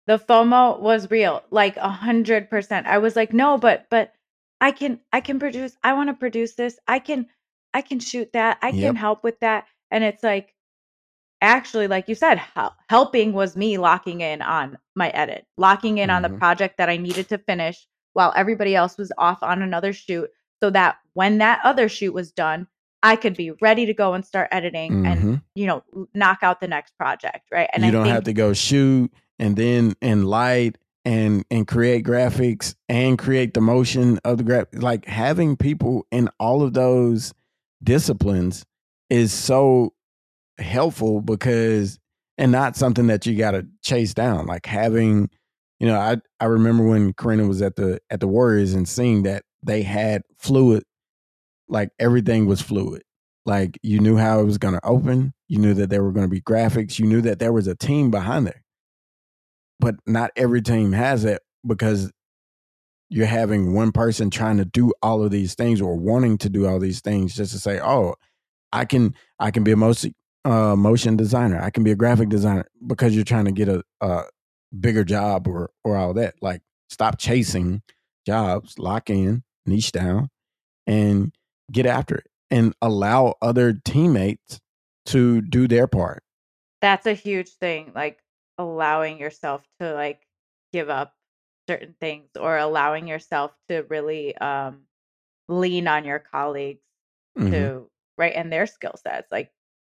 The FOMO was real, like 100%. I was like, no, but I can produce. I want to produce this. I can shoot that. I can Yep. help with that. And it's like, actually, like you said, helping was me locking in on my edit, locking in on the Mhm. project that I needed to finish while everybody else was off on another shoot, so that when that other shoot was done, I could be ready to go and start editing and, Mhm. knock out the next project, right? And You I don't have think to go shoot and then and light and create graphics and create the motion of the like having people in all of those disciplines is so helpful because and not something that you got to chase down like having I remember when Karina was at the Warriors and seeing that they had fluid, like everything was fluid. Like you knew how it was going to open, you knew that there were going to be graphics, you knew that there was a team behind there. But not every team has it because you're having one person trying to do all of these things or wanting to do all these things just to say, "Oh, I can be a motion designer. I can be a graphic designer," because you're trying to get a bigger job or all that. Like stop chasing jobs, lock in, niche down, and get after it and allow other teammates to do their part. that's a huge thing, like allowing yourself to like give up certain things or allowing yourself to really lean on your colleagues Hmm. to right and their skill sets. Like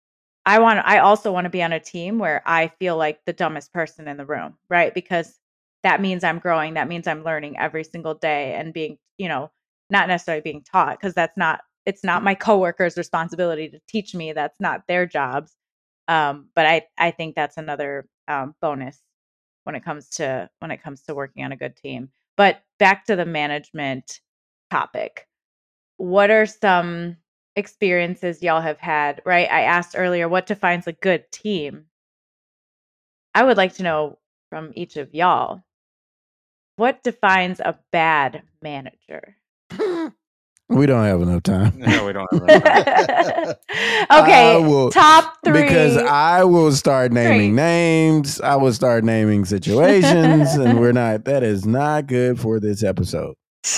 I also want to be on a team where I feel like the dumbest person in the room, right? Because that means I'm growing, that means I'm learning every single day and being, not necessarily being taught because it's not my coworkers' responsibility to teach me. That's not their jobs. But I think that's another bonus when it comes to working on a good team. But back to the management topic. What are some experiences y'all have had, right? I asked earlier what defines a good team. I would like to know from each of y'all, what defines a bad manager? We don't have enough time. No, we don't have enough time. I Okay, will top because 3. I will start naming Great. names. I will start naming situations, and we're not. That is not good for this episode.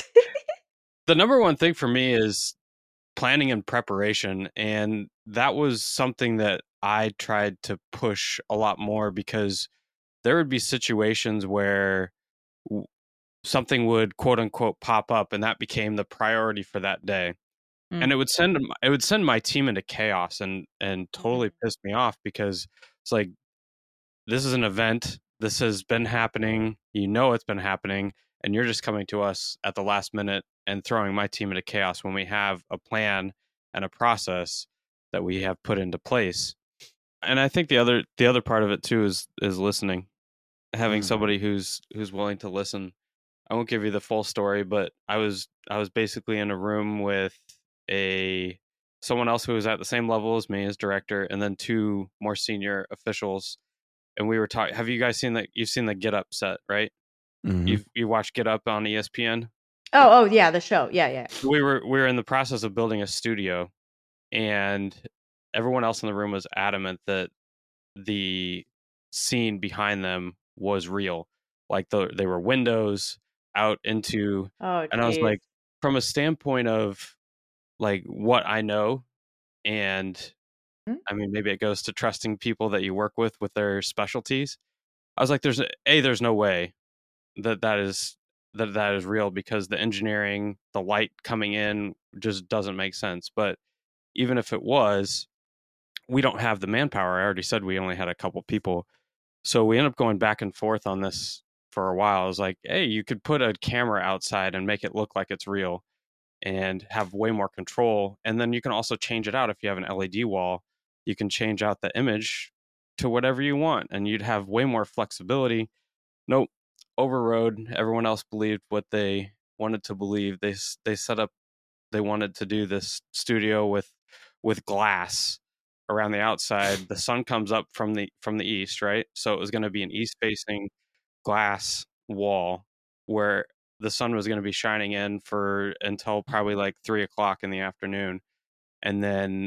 The number one thing for me is planning and preparation. And that was something that I tried to push a lot more because there would be situations where something would quote unquote pop up and that became the priority for that day. And Mm, it would send my team into chaos and totally mm. piss me off because it's like this is an event. This has been happening. You know it's been happening, and you're just coming to us at the last minute and throwing my team into chaos when we have a plan and a process that we have put into place. And I think the other part of it too is listening, having Mhm. somebody who's willing to listen. I won't give you the full story, but I was basically in a room with a someone else who was at the same level as me as director, and then two more senior officials, and we were talking. Have you guys seen that? You've seen the Get Up set, right? Mhm. You watched Get Up on ESPN. Oh, yeah, the show. Yeah, yeah. We were in the process of building a studio, and everyone else in the room was adamant that the scene behind them was real. Like they were windows out into, Oh, and I was geez. like, from a standpoint of like what I know, and Mm, I mean maybe it goes to trusting people that you work with their specialties. I was like, there's no way that is that is real because the engineering, the light coming in just doesn't make sense. But even if it was, we don't have the manpower. I already said we only had a couple people. So we end up going back and forth on this for a while. I was like, hey, you could put a camera outside and make it look like it's real and have way more control. And then you can also change it out if you have an LED wall. You can change out the image to whatever you want and you'd have way more flexibility. Nope, overrode. Everyone else believed what they wanted to believe. They set up. They wanted to do this studio with glass around the outside. The sun comes up from the east, right? So it was going to be an east facing glass wall where the sun was going to be shining in for until probably like 3 o'clock in the afternoon, and then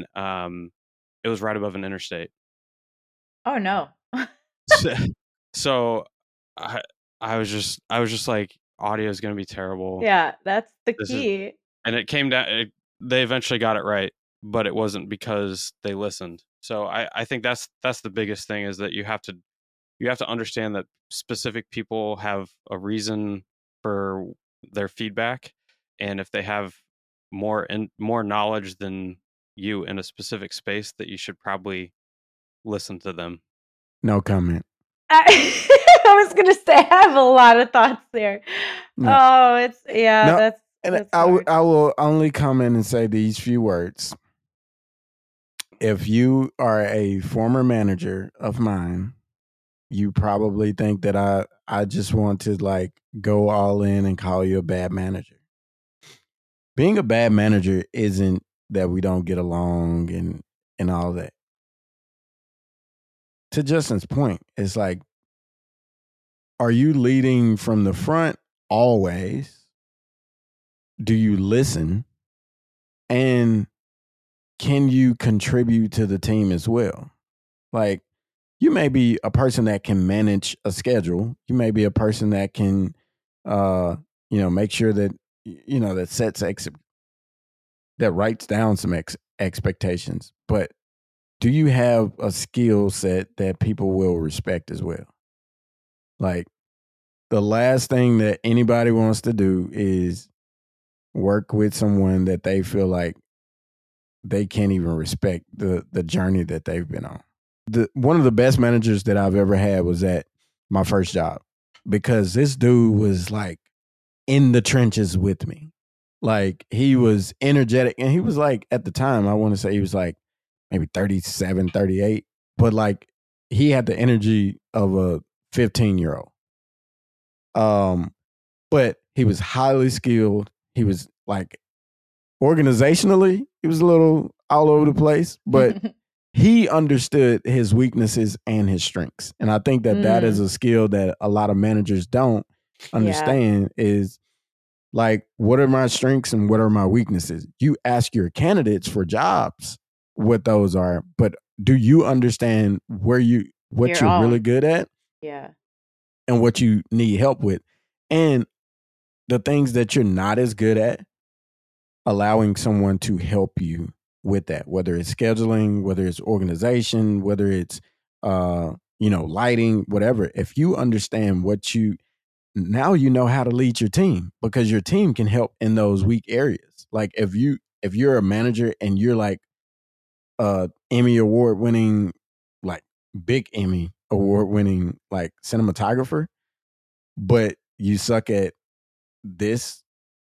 it was right above an interstate. Oh, no. So, so I was just like, audio is going to be terrible. Yeah, that's the This is, key. and it came down. They eventually got it right, but it wasn't because they listened. So I think that's the biggest thing, is that you have to understand that specific people have a reason for their feedback, and if they have more knowledge than you in a specific space, that you should probably listen to them. No comment. I was gonna say, I have a lot of thoughts there. No. Oh, it's No, that's And hard. I will only comment and say these few words. If you are a former manager of mine, you probably think that I just want to like go all in and call you a bad manager. Being a bad manager isn't that we don't get along and all that. To Justin's point, it's like, are you leading from the front always? Do you listen? And can you contribute to the team as well? Like, you may be a person that can manage a schedule. You may be a person that can, make sure that, that that writes down some expectations. But do you have a skill set that people will respect as well? Like, the last thing that anybody wants to do is work with someone that they feel like they can't even respect the journey that they've been on. One of the best managers that I've ever had was at my first job, because this dude was like in the trenches with me. Like, he was energetic, and he was like, at the time, I want to say he was like maybe 37, 38, but like he had the energy of a 15-year-old. But he was highly skilled. He was like, organizationally, he was a little all over the place, but he understood his weaknesses and his strengths. And I think that that is a skill that a lot of managers don't understand, is like, what are my strengths and what are my weaknesses? You ask your candidates for jobs what those are, but do you understand what you're really good at? Yeah. And what you need help with? And the things that you're not as good at, allowing someone to help you with that, whether it's scheduling, whether it's organization, whether it's lighting, whatever. If you understand now you know how to lead your team, because your team can help in those weak areas. Like, if you're a manager and you're like Emmy award winning, like big Emmy award winning like cinematographer, but you suck at this,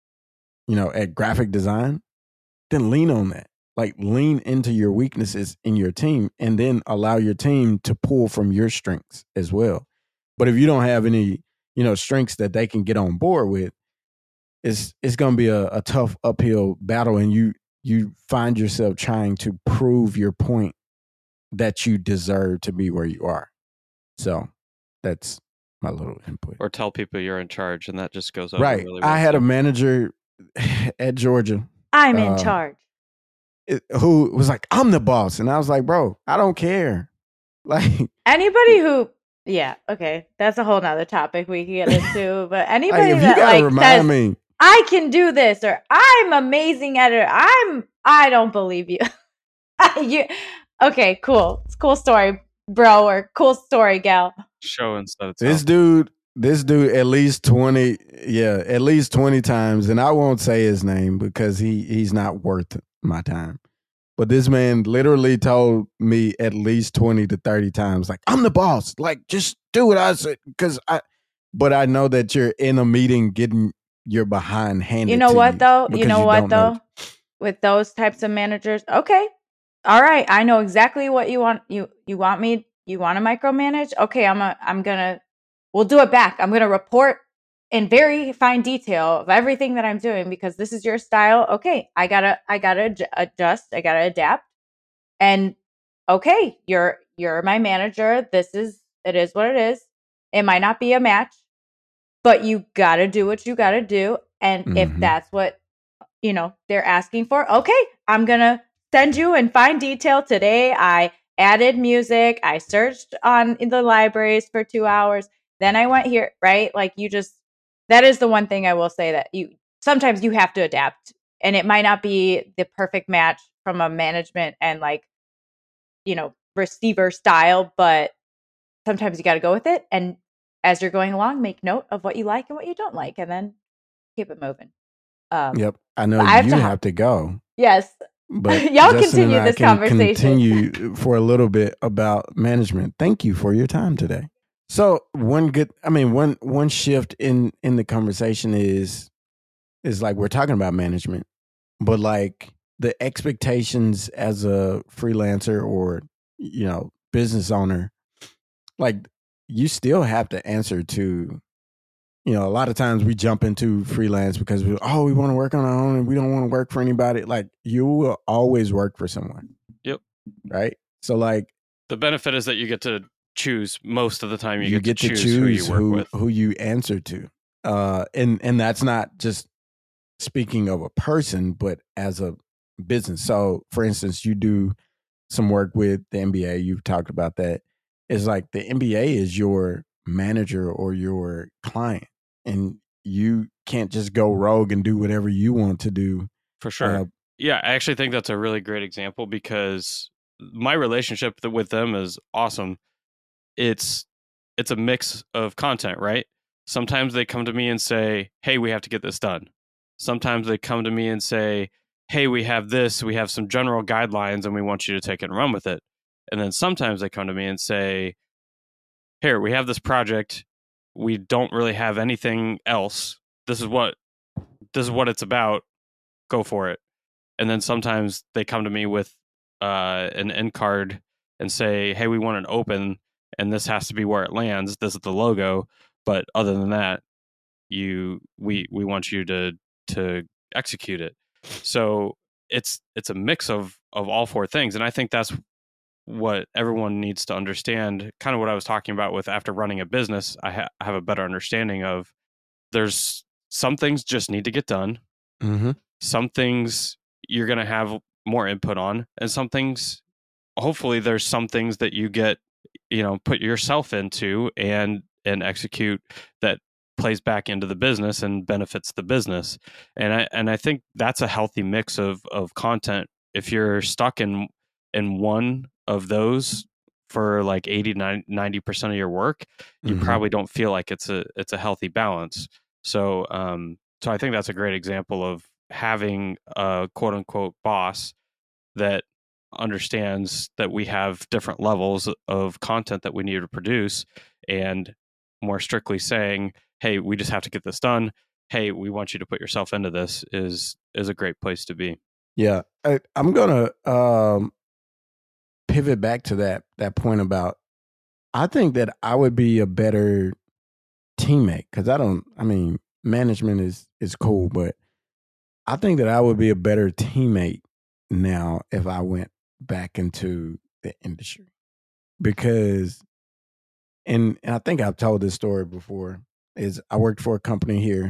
at graphic design, then lean on that. Like, lean into your weaknesses in your team, and then allow your team to pull from your strengths as well. But if you don't have any, strengths that they can get on board with, it's going to be a tough uphill battle, and you find yourself trying to prove your point that you deserve to be where you are. So that's my little input. Or tell people you're in charge, and that just goes over right. really well. I had a manager at Georgia. I'm in charge. Who was like, I'm the boss. And I was like, bro, I don't care. Like, anybody who, yeah, okay, that's a whole nother topic we can get into. But anybody if that you gotta like remind says, me, I can do this, or I'm amazing at it, I don't believe you. Okay, cool. It's a cool story, bro, or cool story, gal. Show instead of this dude at least 20 times, and I won't say his name because he's not worth my time. But this man literally told me at least 20 to 30 times, like, I'm the boss. Like, just do what I said. But I know that you're in a meeting getting your behind handed. You know what, though? With those types of managers, okay, all right, I know exactly what you want. You want me. You want to micromanage? Okay, we'll do it back. I'm gonna report in very fine detail of everything that I'm doing, because this is your style. Okay, I gotta adjust. I gotta adapt. And okay, you're my manager. It is what it is. It might not be a match, but you gotta do what you gotta do. And if that's what they're asking for, okay, I'm gonna send you in fine detail today. I added music. I searched in the libraries for 2 hours. then I went here, right? Like that is the one thing I will say that sometimes you have to adapt, and it might not be the perfect match from a management and like, receiver style, but sometimes you got to go with it. And as you're going along, make note of what you like and what you don't like, and then keep it moving. Yep. I know I you have to go. Yes. But y'all Justin continue and I this can conversation. continue for a little bit about management. Thank you for your time today. So one shift in the conversation is like we're talking about management, but like the expectations as a freelancer or business owner, like you still have to answer to. A lot of times we jump into freelance because we want to work on our own and we don't want to work for anybody. Like you will always work for someone. Yep. Right. So like the benefit is that you get to choose most of the time. You get to choose who you answer to. And that's not just speaking of a person, but as a business. So for instance, you do some work with the NBA. You've talked about that. It's like the NBA is your manager or your client. And you can't just go rogue and do whatever you want to do. For sure. Yeah, I actually think that's a really great example because my relationship with them is awesome. It's a mix of content, right? Sometimes they come to me and say, hey, we have to get this done. Sometimes they come to me and say, hey, we have this, we have some general guidelines and we want you to take it and run with it. And then sometimes they come to me and say, here, we have this project. We don't really have anything else. This is what it's about. Go for it. And then sometimes they come to me with an end card and say, hey, we want an open and this has to be where it lands. This is the logo. But other than that, we want you to execute it. So it's a mix of all four things. And I think that's what everyone needs to understand, kind of what I was talking about with after running a business. I have a better understanding of there's some things just need to get done. Mm-hmm. Some things you're going to have more input on, and some things, hopefully there's some things that you get, put yourself into and execute that plays back into the business and benefits the business. And I think that's a healthy mix of content. If you're stuck in one of those for like 80-90% of your work, you probably don't feel like it's a healthy balance. So I think that's a great example of having a quote unquote boss that understands that we have different levels of content that we need to produce, and more strictly saying, hey, we just have to get this done. Hey, we want you to put yourself into this is a great place to be. Yeah. I'm going to pivot back to that point about, I think that I would be a better teammate because management is cool, but I think that I would be a better teammate now if I went back into the industry because, and I think I've told this story before, is I worked for a company here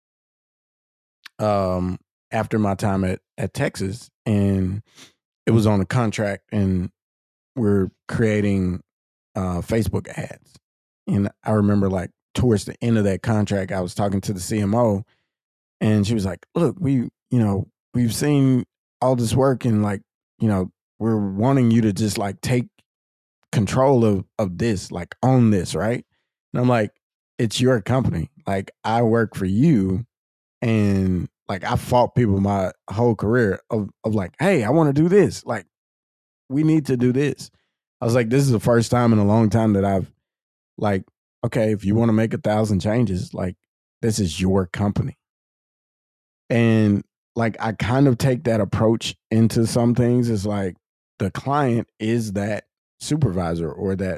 after my time at Texas, and it was on a contract, and we're creating Facebook ads. And I remember like towards the end of that contract, I was talking to the CMO, and she was like, look, we've seen all this work, and like, we're wanting you to just like take control of this, like own this, right? And I'm like, it's your company. Like I work for you, and like I fought people my whole career of like, hey, I want to do this. Like we need to do this. I was like, this is the first time in a long time that I've like, okay, if you want to make 1,000 changes, like this is your company. And like, I kind of take that approach into some things. It's like the client is that supervisor or that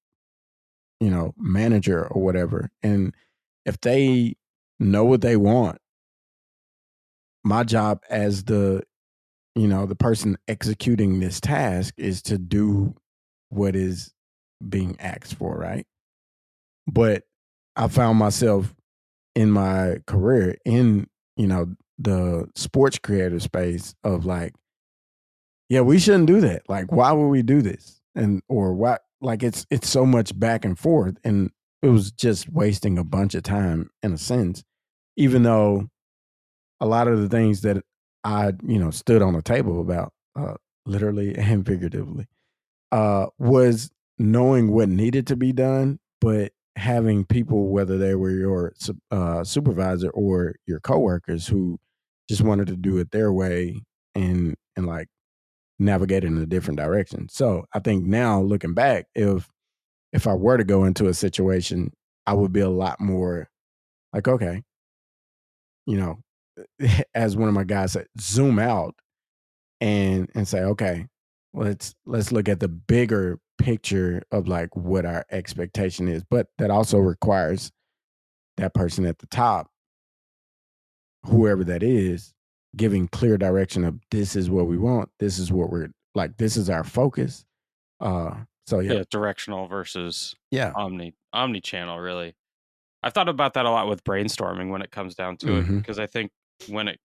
manager or whatever. And if they know what they want, my job as the person executing this task is to do what is being asked for, right? But I found myself in my career in, the sports creative space of like, yeah, we shouldn't do that. Like, why would we do this? And, or what, like, it's so much back and forth. And was just wasting a bunch of time in a sense, even though a lot of the things that I, stood on the table about, literally and figuratively, was knowing what needed to be done, but having people, whether they were your supervisor or your coworkers, who just wanted to do it their way and like navigate in a different direction. So I think now looking back, if I were to go into a situation, I would be a lot more like, okay, you know, as one of my guys said, zoom out and say, okay, let's look at the bigger picture of like what our expectation is. But that also requires that person at the top, whoever that is, giving clear direction of this is what we want, this is what we're like, this is our focus. So yeah. Directional versus Yeah. omni channel, really. I've thought about that a lot with brainstorming when it comes down to it, because I think when I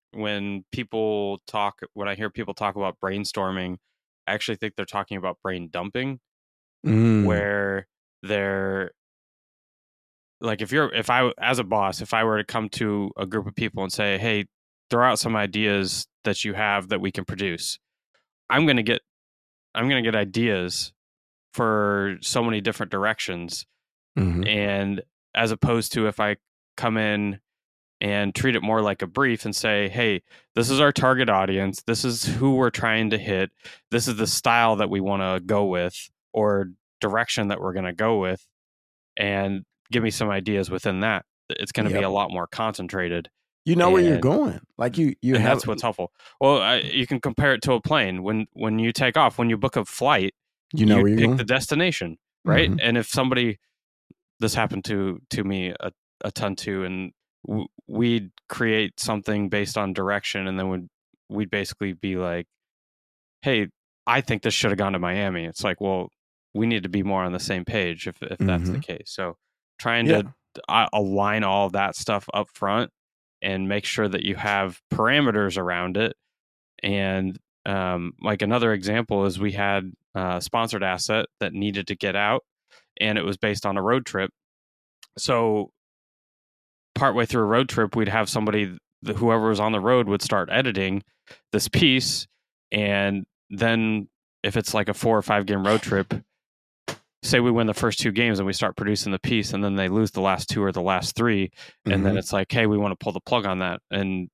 hear people talk about brainstorming, I actually think they're talking about brain dumping, where they're like, if I as a boss, if I were to come to a group of people and say, hey, throw out some ideas that you have that we can produce, I'm gonna get ideas for so many different directions. And as opposed to if I come in and treat it more like a brief and say, hey, this is our target audience, this is who we're trying to hit, this is the style that we want to go with or direction that we're going to go with, and give me some ideas within that, it's going to be a lot more concentrated. You know where you're going. Like you and that's what's helpful. Well, you can compare it to a plane. When you take off, when you book a flight, you know where you're pick going? the destination, right? And if somebody, this happened to me a ton too, and we'd create something based on direction, and then we'd basically be like, hey, I think this should have gone to Miami. It's like, well, we need to be more on the same page if that's the case. So trying to align all of that stuff up front and make sure that you have parameters around it. And like another example is we had a sponsored asset that needed to get out, and it was based on a road trip. So partway through a road trip, we'd have somebody, whoever was on the road, would start editing this piece. And then if it's like a 4 or 5 game road trip, say we win the first 2 games and we start producing the piece, and then they lose the last 2 or the last 3. And then it's like, hey, we want to pull the plug on that. And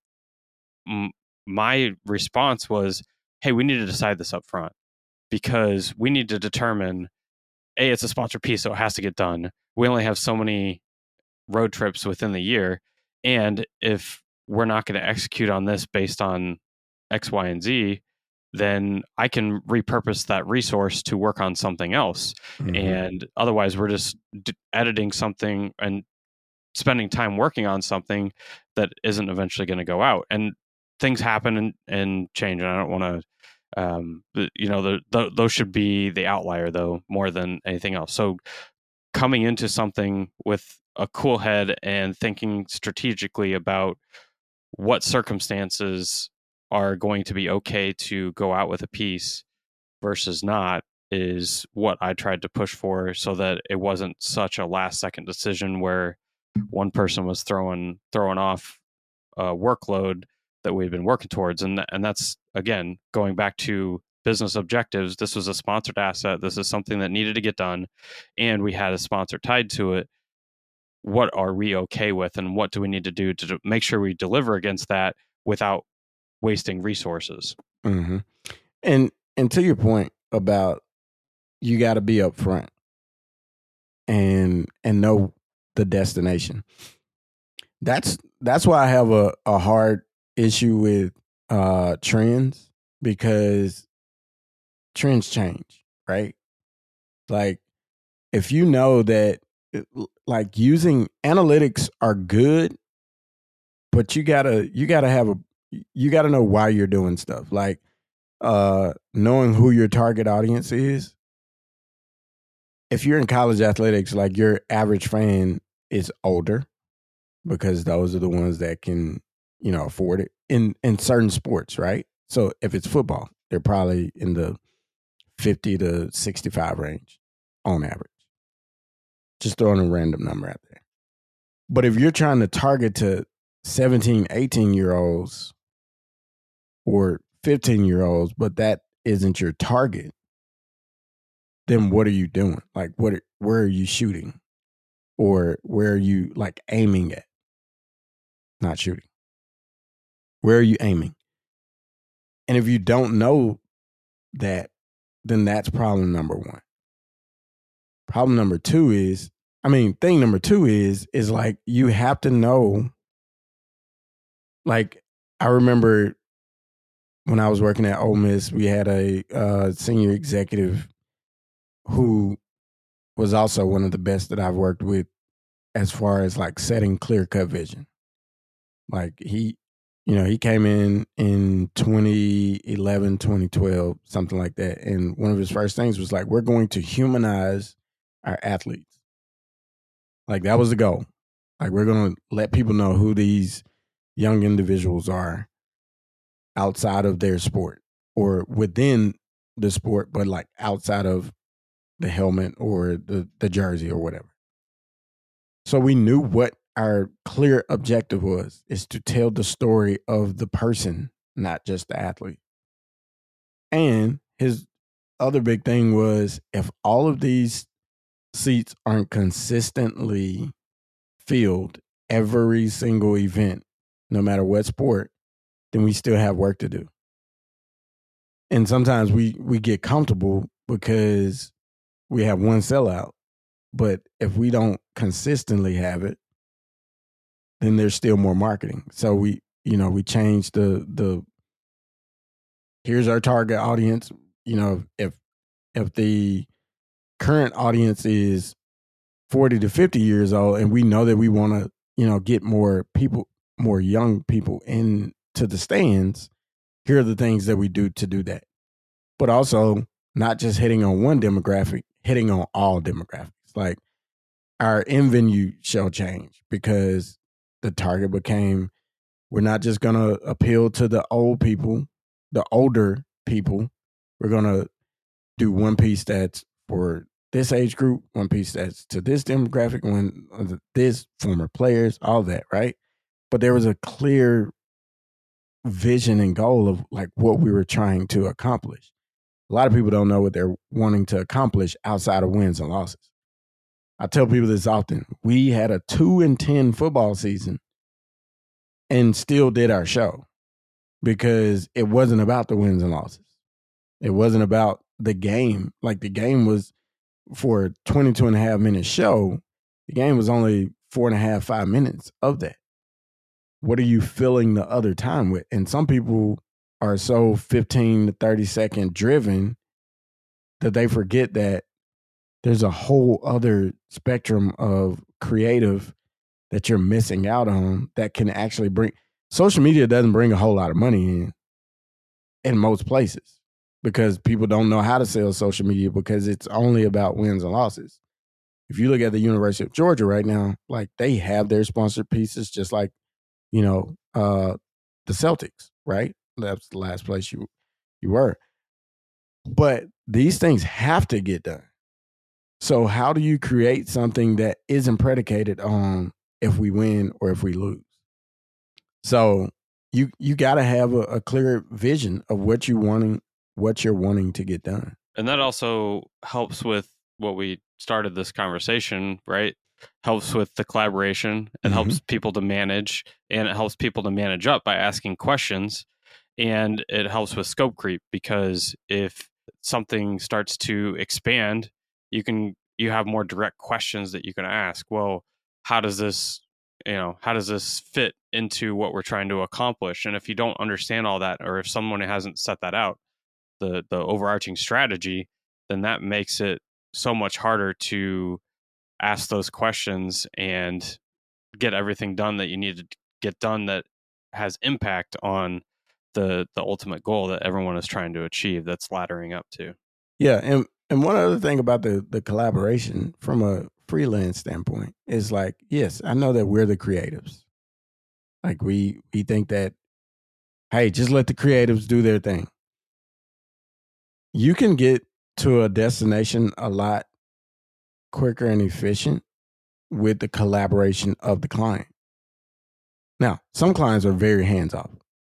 my response was, hey, we need to decide this up front, because we need to determine, A, it's a sponsored piece, so it has to get done. We only have so many road trips within the year. And if we're not going to execute on this based on X, Y, and Z, then I can repurpose that resource to work on something else. And otherwise, we're just editing something and spending time working on something that isn't eventually going to go out. And things happen and change. And I don't want to, those should be the outlier, though, more than anything else. So coming into something with a cool head and thinking strategically about what circumstances are going to be okay to go out with a piece versus not is what I tried to push for, so that it wasn't such a last second decision where one person was throwing off a workload that we've been working towards. And that's, again, going back to business objectives. This was a sponsored asset. This is something that needed to get done, and we had a sponsor tied to it. What are we okay with, and what do we need to do to make sure we deliver against that without wasting resources? And to your point about, you got to be upfront and know the destination. That's why I have a hard issue with trends, because trends change, right? Like, if you know that, like, using analytics are good, but you gotta know why you're doing stuff. Like, knowing who your target audience is. If you're in college athletics, like, your average fan is older, because those are the ones that can, afford it in certain sports, right? So if it's football, they're probably in the 50 to 65 range on average. Just throwing a random number out there. But if you're trying to target to 17, 18-year-olds or 15-year-olds, but that isn't your target, then what are you doing? Like, where are you shooting? Or where are you, like, aiming at? Not shooting. Where are you aiming? And if you don't know that, then that's problem number one. Problem number two is, thing number two is like, you have to know, like, I remember when I was working at Ole Miss, we had a senior executive who was also one of the best that I've worked with as far as, like, setting clear-cut vision. Like, he came in 2011, 2012, something like that. And one of his first things was like, we're going to humanize our athletes. Like, that was the goal. Like, we're going to let people know who these young individuals are outside of their sport or within the sport, but, like, outside of the helmet or the jersey or whatever. So we knew what our clear objective was, is to tell the story of the person, not just the athlete. And his other big thing was, if all of these seats aren't consistently filled every single event, no matter what sport, then we still have work to do. And sometimes we get comfortable because we have one sellout. But if we don't consistently have it, then there's still more marketing. So we changed the here's our target audience. If the current audience is 40 to 50 years old, and we know that we want to, get more young people into the stands, here are the things that we do to do that. But also not just hitting on one demographic, hitting on all demographics. Like, our in-venue show changed because the target became, we're not just going to appeal to the older people. We're going to do one piece that's for this age group, one piece that's to this demographic, one this former players, all that, right? But there was a clear vision and goal of, like, what we were trying to accomplish. A lot of people don't know what they're wanting to accomplish outside of wins and losses. I tell people this often. We had a 2-10 football season and still did our show because it wasn't about the wins and losses. It wasn't about the game. Like, the game was, for a 22.5 minute show, the game was only 4.5, 5 minutes of that. What are you filling the other time with? And some people are so 15 to 30 second driven that they forget that there's a whole other spectrum of creative that you're missing out on that can actually bring. Social media doesn't bring a whole lot of money in most places because people don't know how to sell social media because it's only about wins and losses. If you look at the University of Georgia right now, like, they have their sponsored pieces just like, the Celtics, right? That's the last place you were. But these things have to get done. So how do you create something that isn't predicated on if we win or if we lose? So you got to have a clear vision of what you're wanting to get done. And that also helps with what we started this conversation, right? Helps with the collaboration. It helps people to manage, and it helps people to manage up by asking questions. And it helps with scope creep because if something starts to expand, you have more direct questions that you can ask. Well, how does this fit into what we're trying to accomplish? And if you don't understand all that, or if someone hasn't set that out, the overarching strategy, then that makes it so much harder to ask those questions and get everything done that you need to get done that has impact on the ultimate goal that everyone is trying to achieve, that's laddering up to. Yeah, and one other thing about the collaboration from a freelance standpoint is, like, yes, I know that we're the creatives. Like, we think that, hey, just let the creatives do their thing. You can get to a destination a lot quicker and efficient with the collaboration of the client. Now, some clients are very hands-off.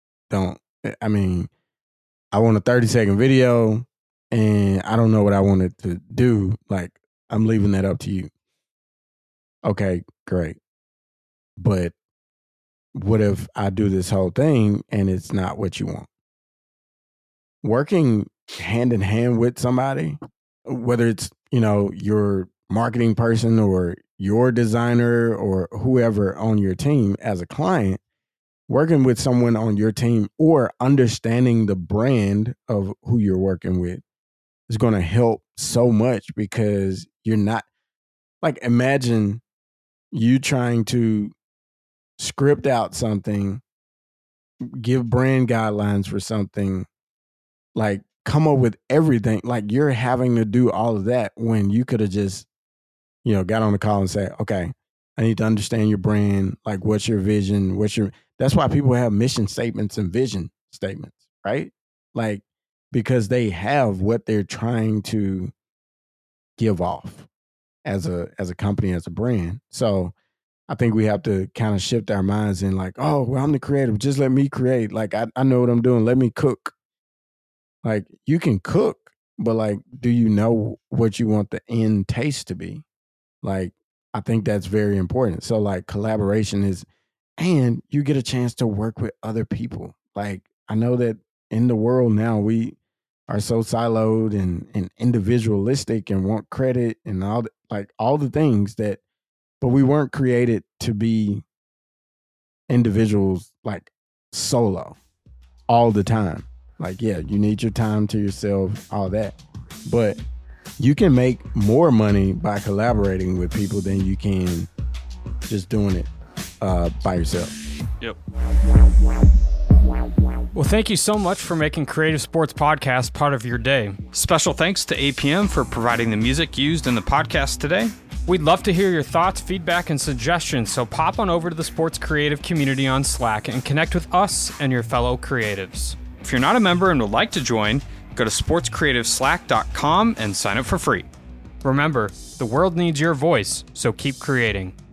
I want a 30-second video and I don't know what I wanted to do. Like, I'm leaving that up to you. Okay, great. But what if I do this whole thing and it's not what you want? Working hand in hand with somebody, whether it's, your marketing person or your designer or whoever on your team as a client, working with someone on your team or understanding the brand of who you're working with is going to help so much, because you're not, like, imagine you trying to script out something, give brand guidelines for something, like come up with everything. Like, you're having to do all of that when you could have just, got on the call and said, okay, I need to understand your brand. Like, what's your vision? That's why people have mission statements and vision statements, right? Like, because they have what they're trying to give off as a company, as a brand. So I think we have to kind of shift our minds in, like, oh, well, I'm the creative. Just let me create. Like, I know what I'm doing. Let me cook. Like, you can cook, but, like, do you know what you want the end taste to be? Like, I think that's very important. So, like, collaboration is, and you get a chance to work with other people. Like, I know that in the world now, we are so siloed and individualistic and want credit and all the things that, but we weren't created to be individuals, like, solo all the time. Like, yeah, you need your time to yourself, all that. But you can make more money by collaborating with people than you can just doing it by yourself. Yep. Well, thank you so much for making Creative Sports Podcast part of your day. Special thanks to APM for providing the music used in the podcast today. We'd love to hear your thoughts, feedback, and suggestions, so pop on over to the Sports Creative community on Slack and connect with us and your fellow creatives. If you're not a member and would like to join, go to sportscreativeslack.com and sign up for free. Remember, the world needs your voice, so keep creating.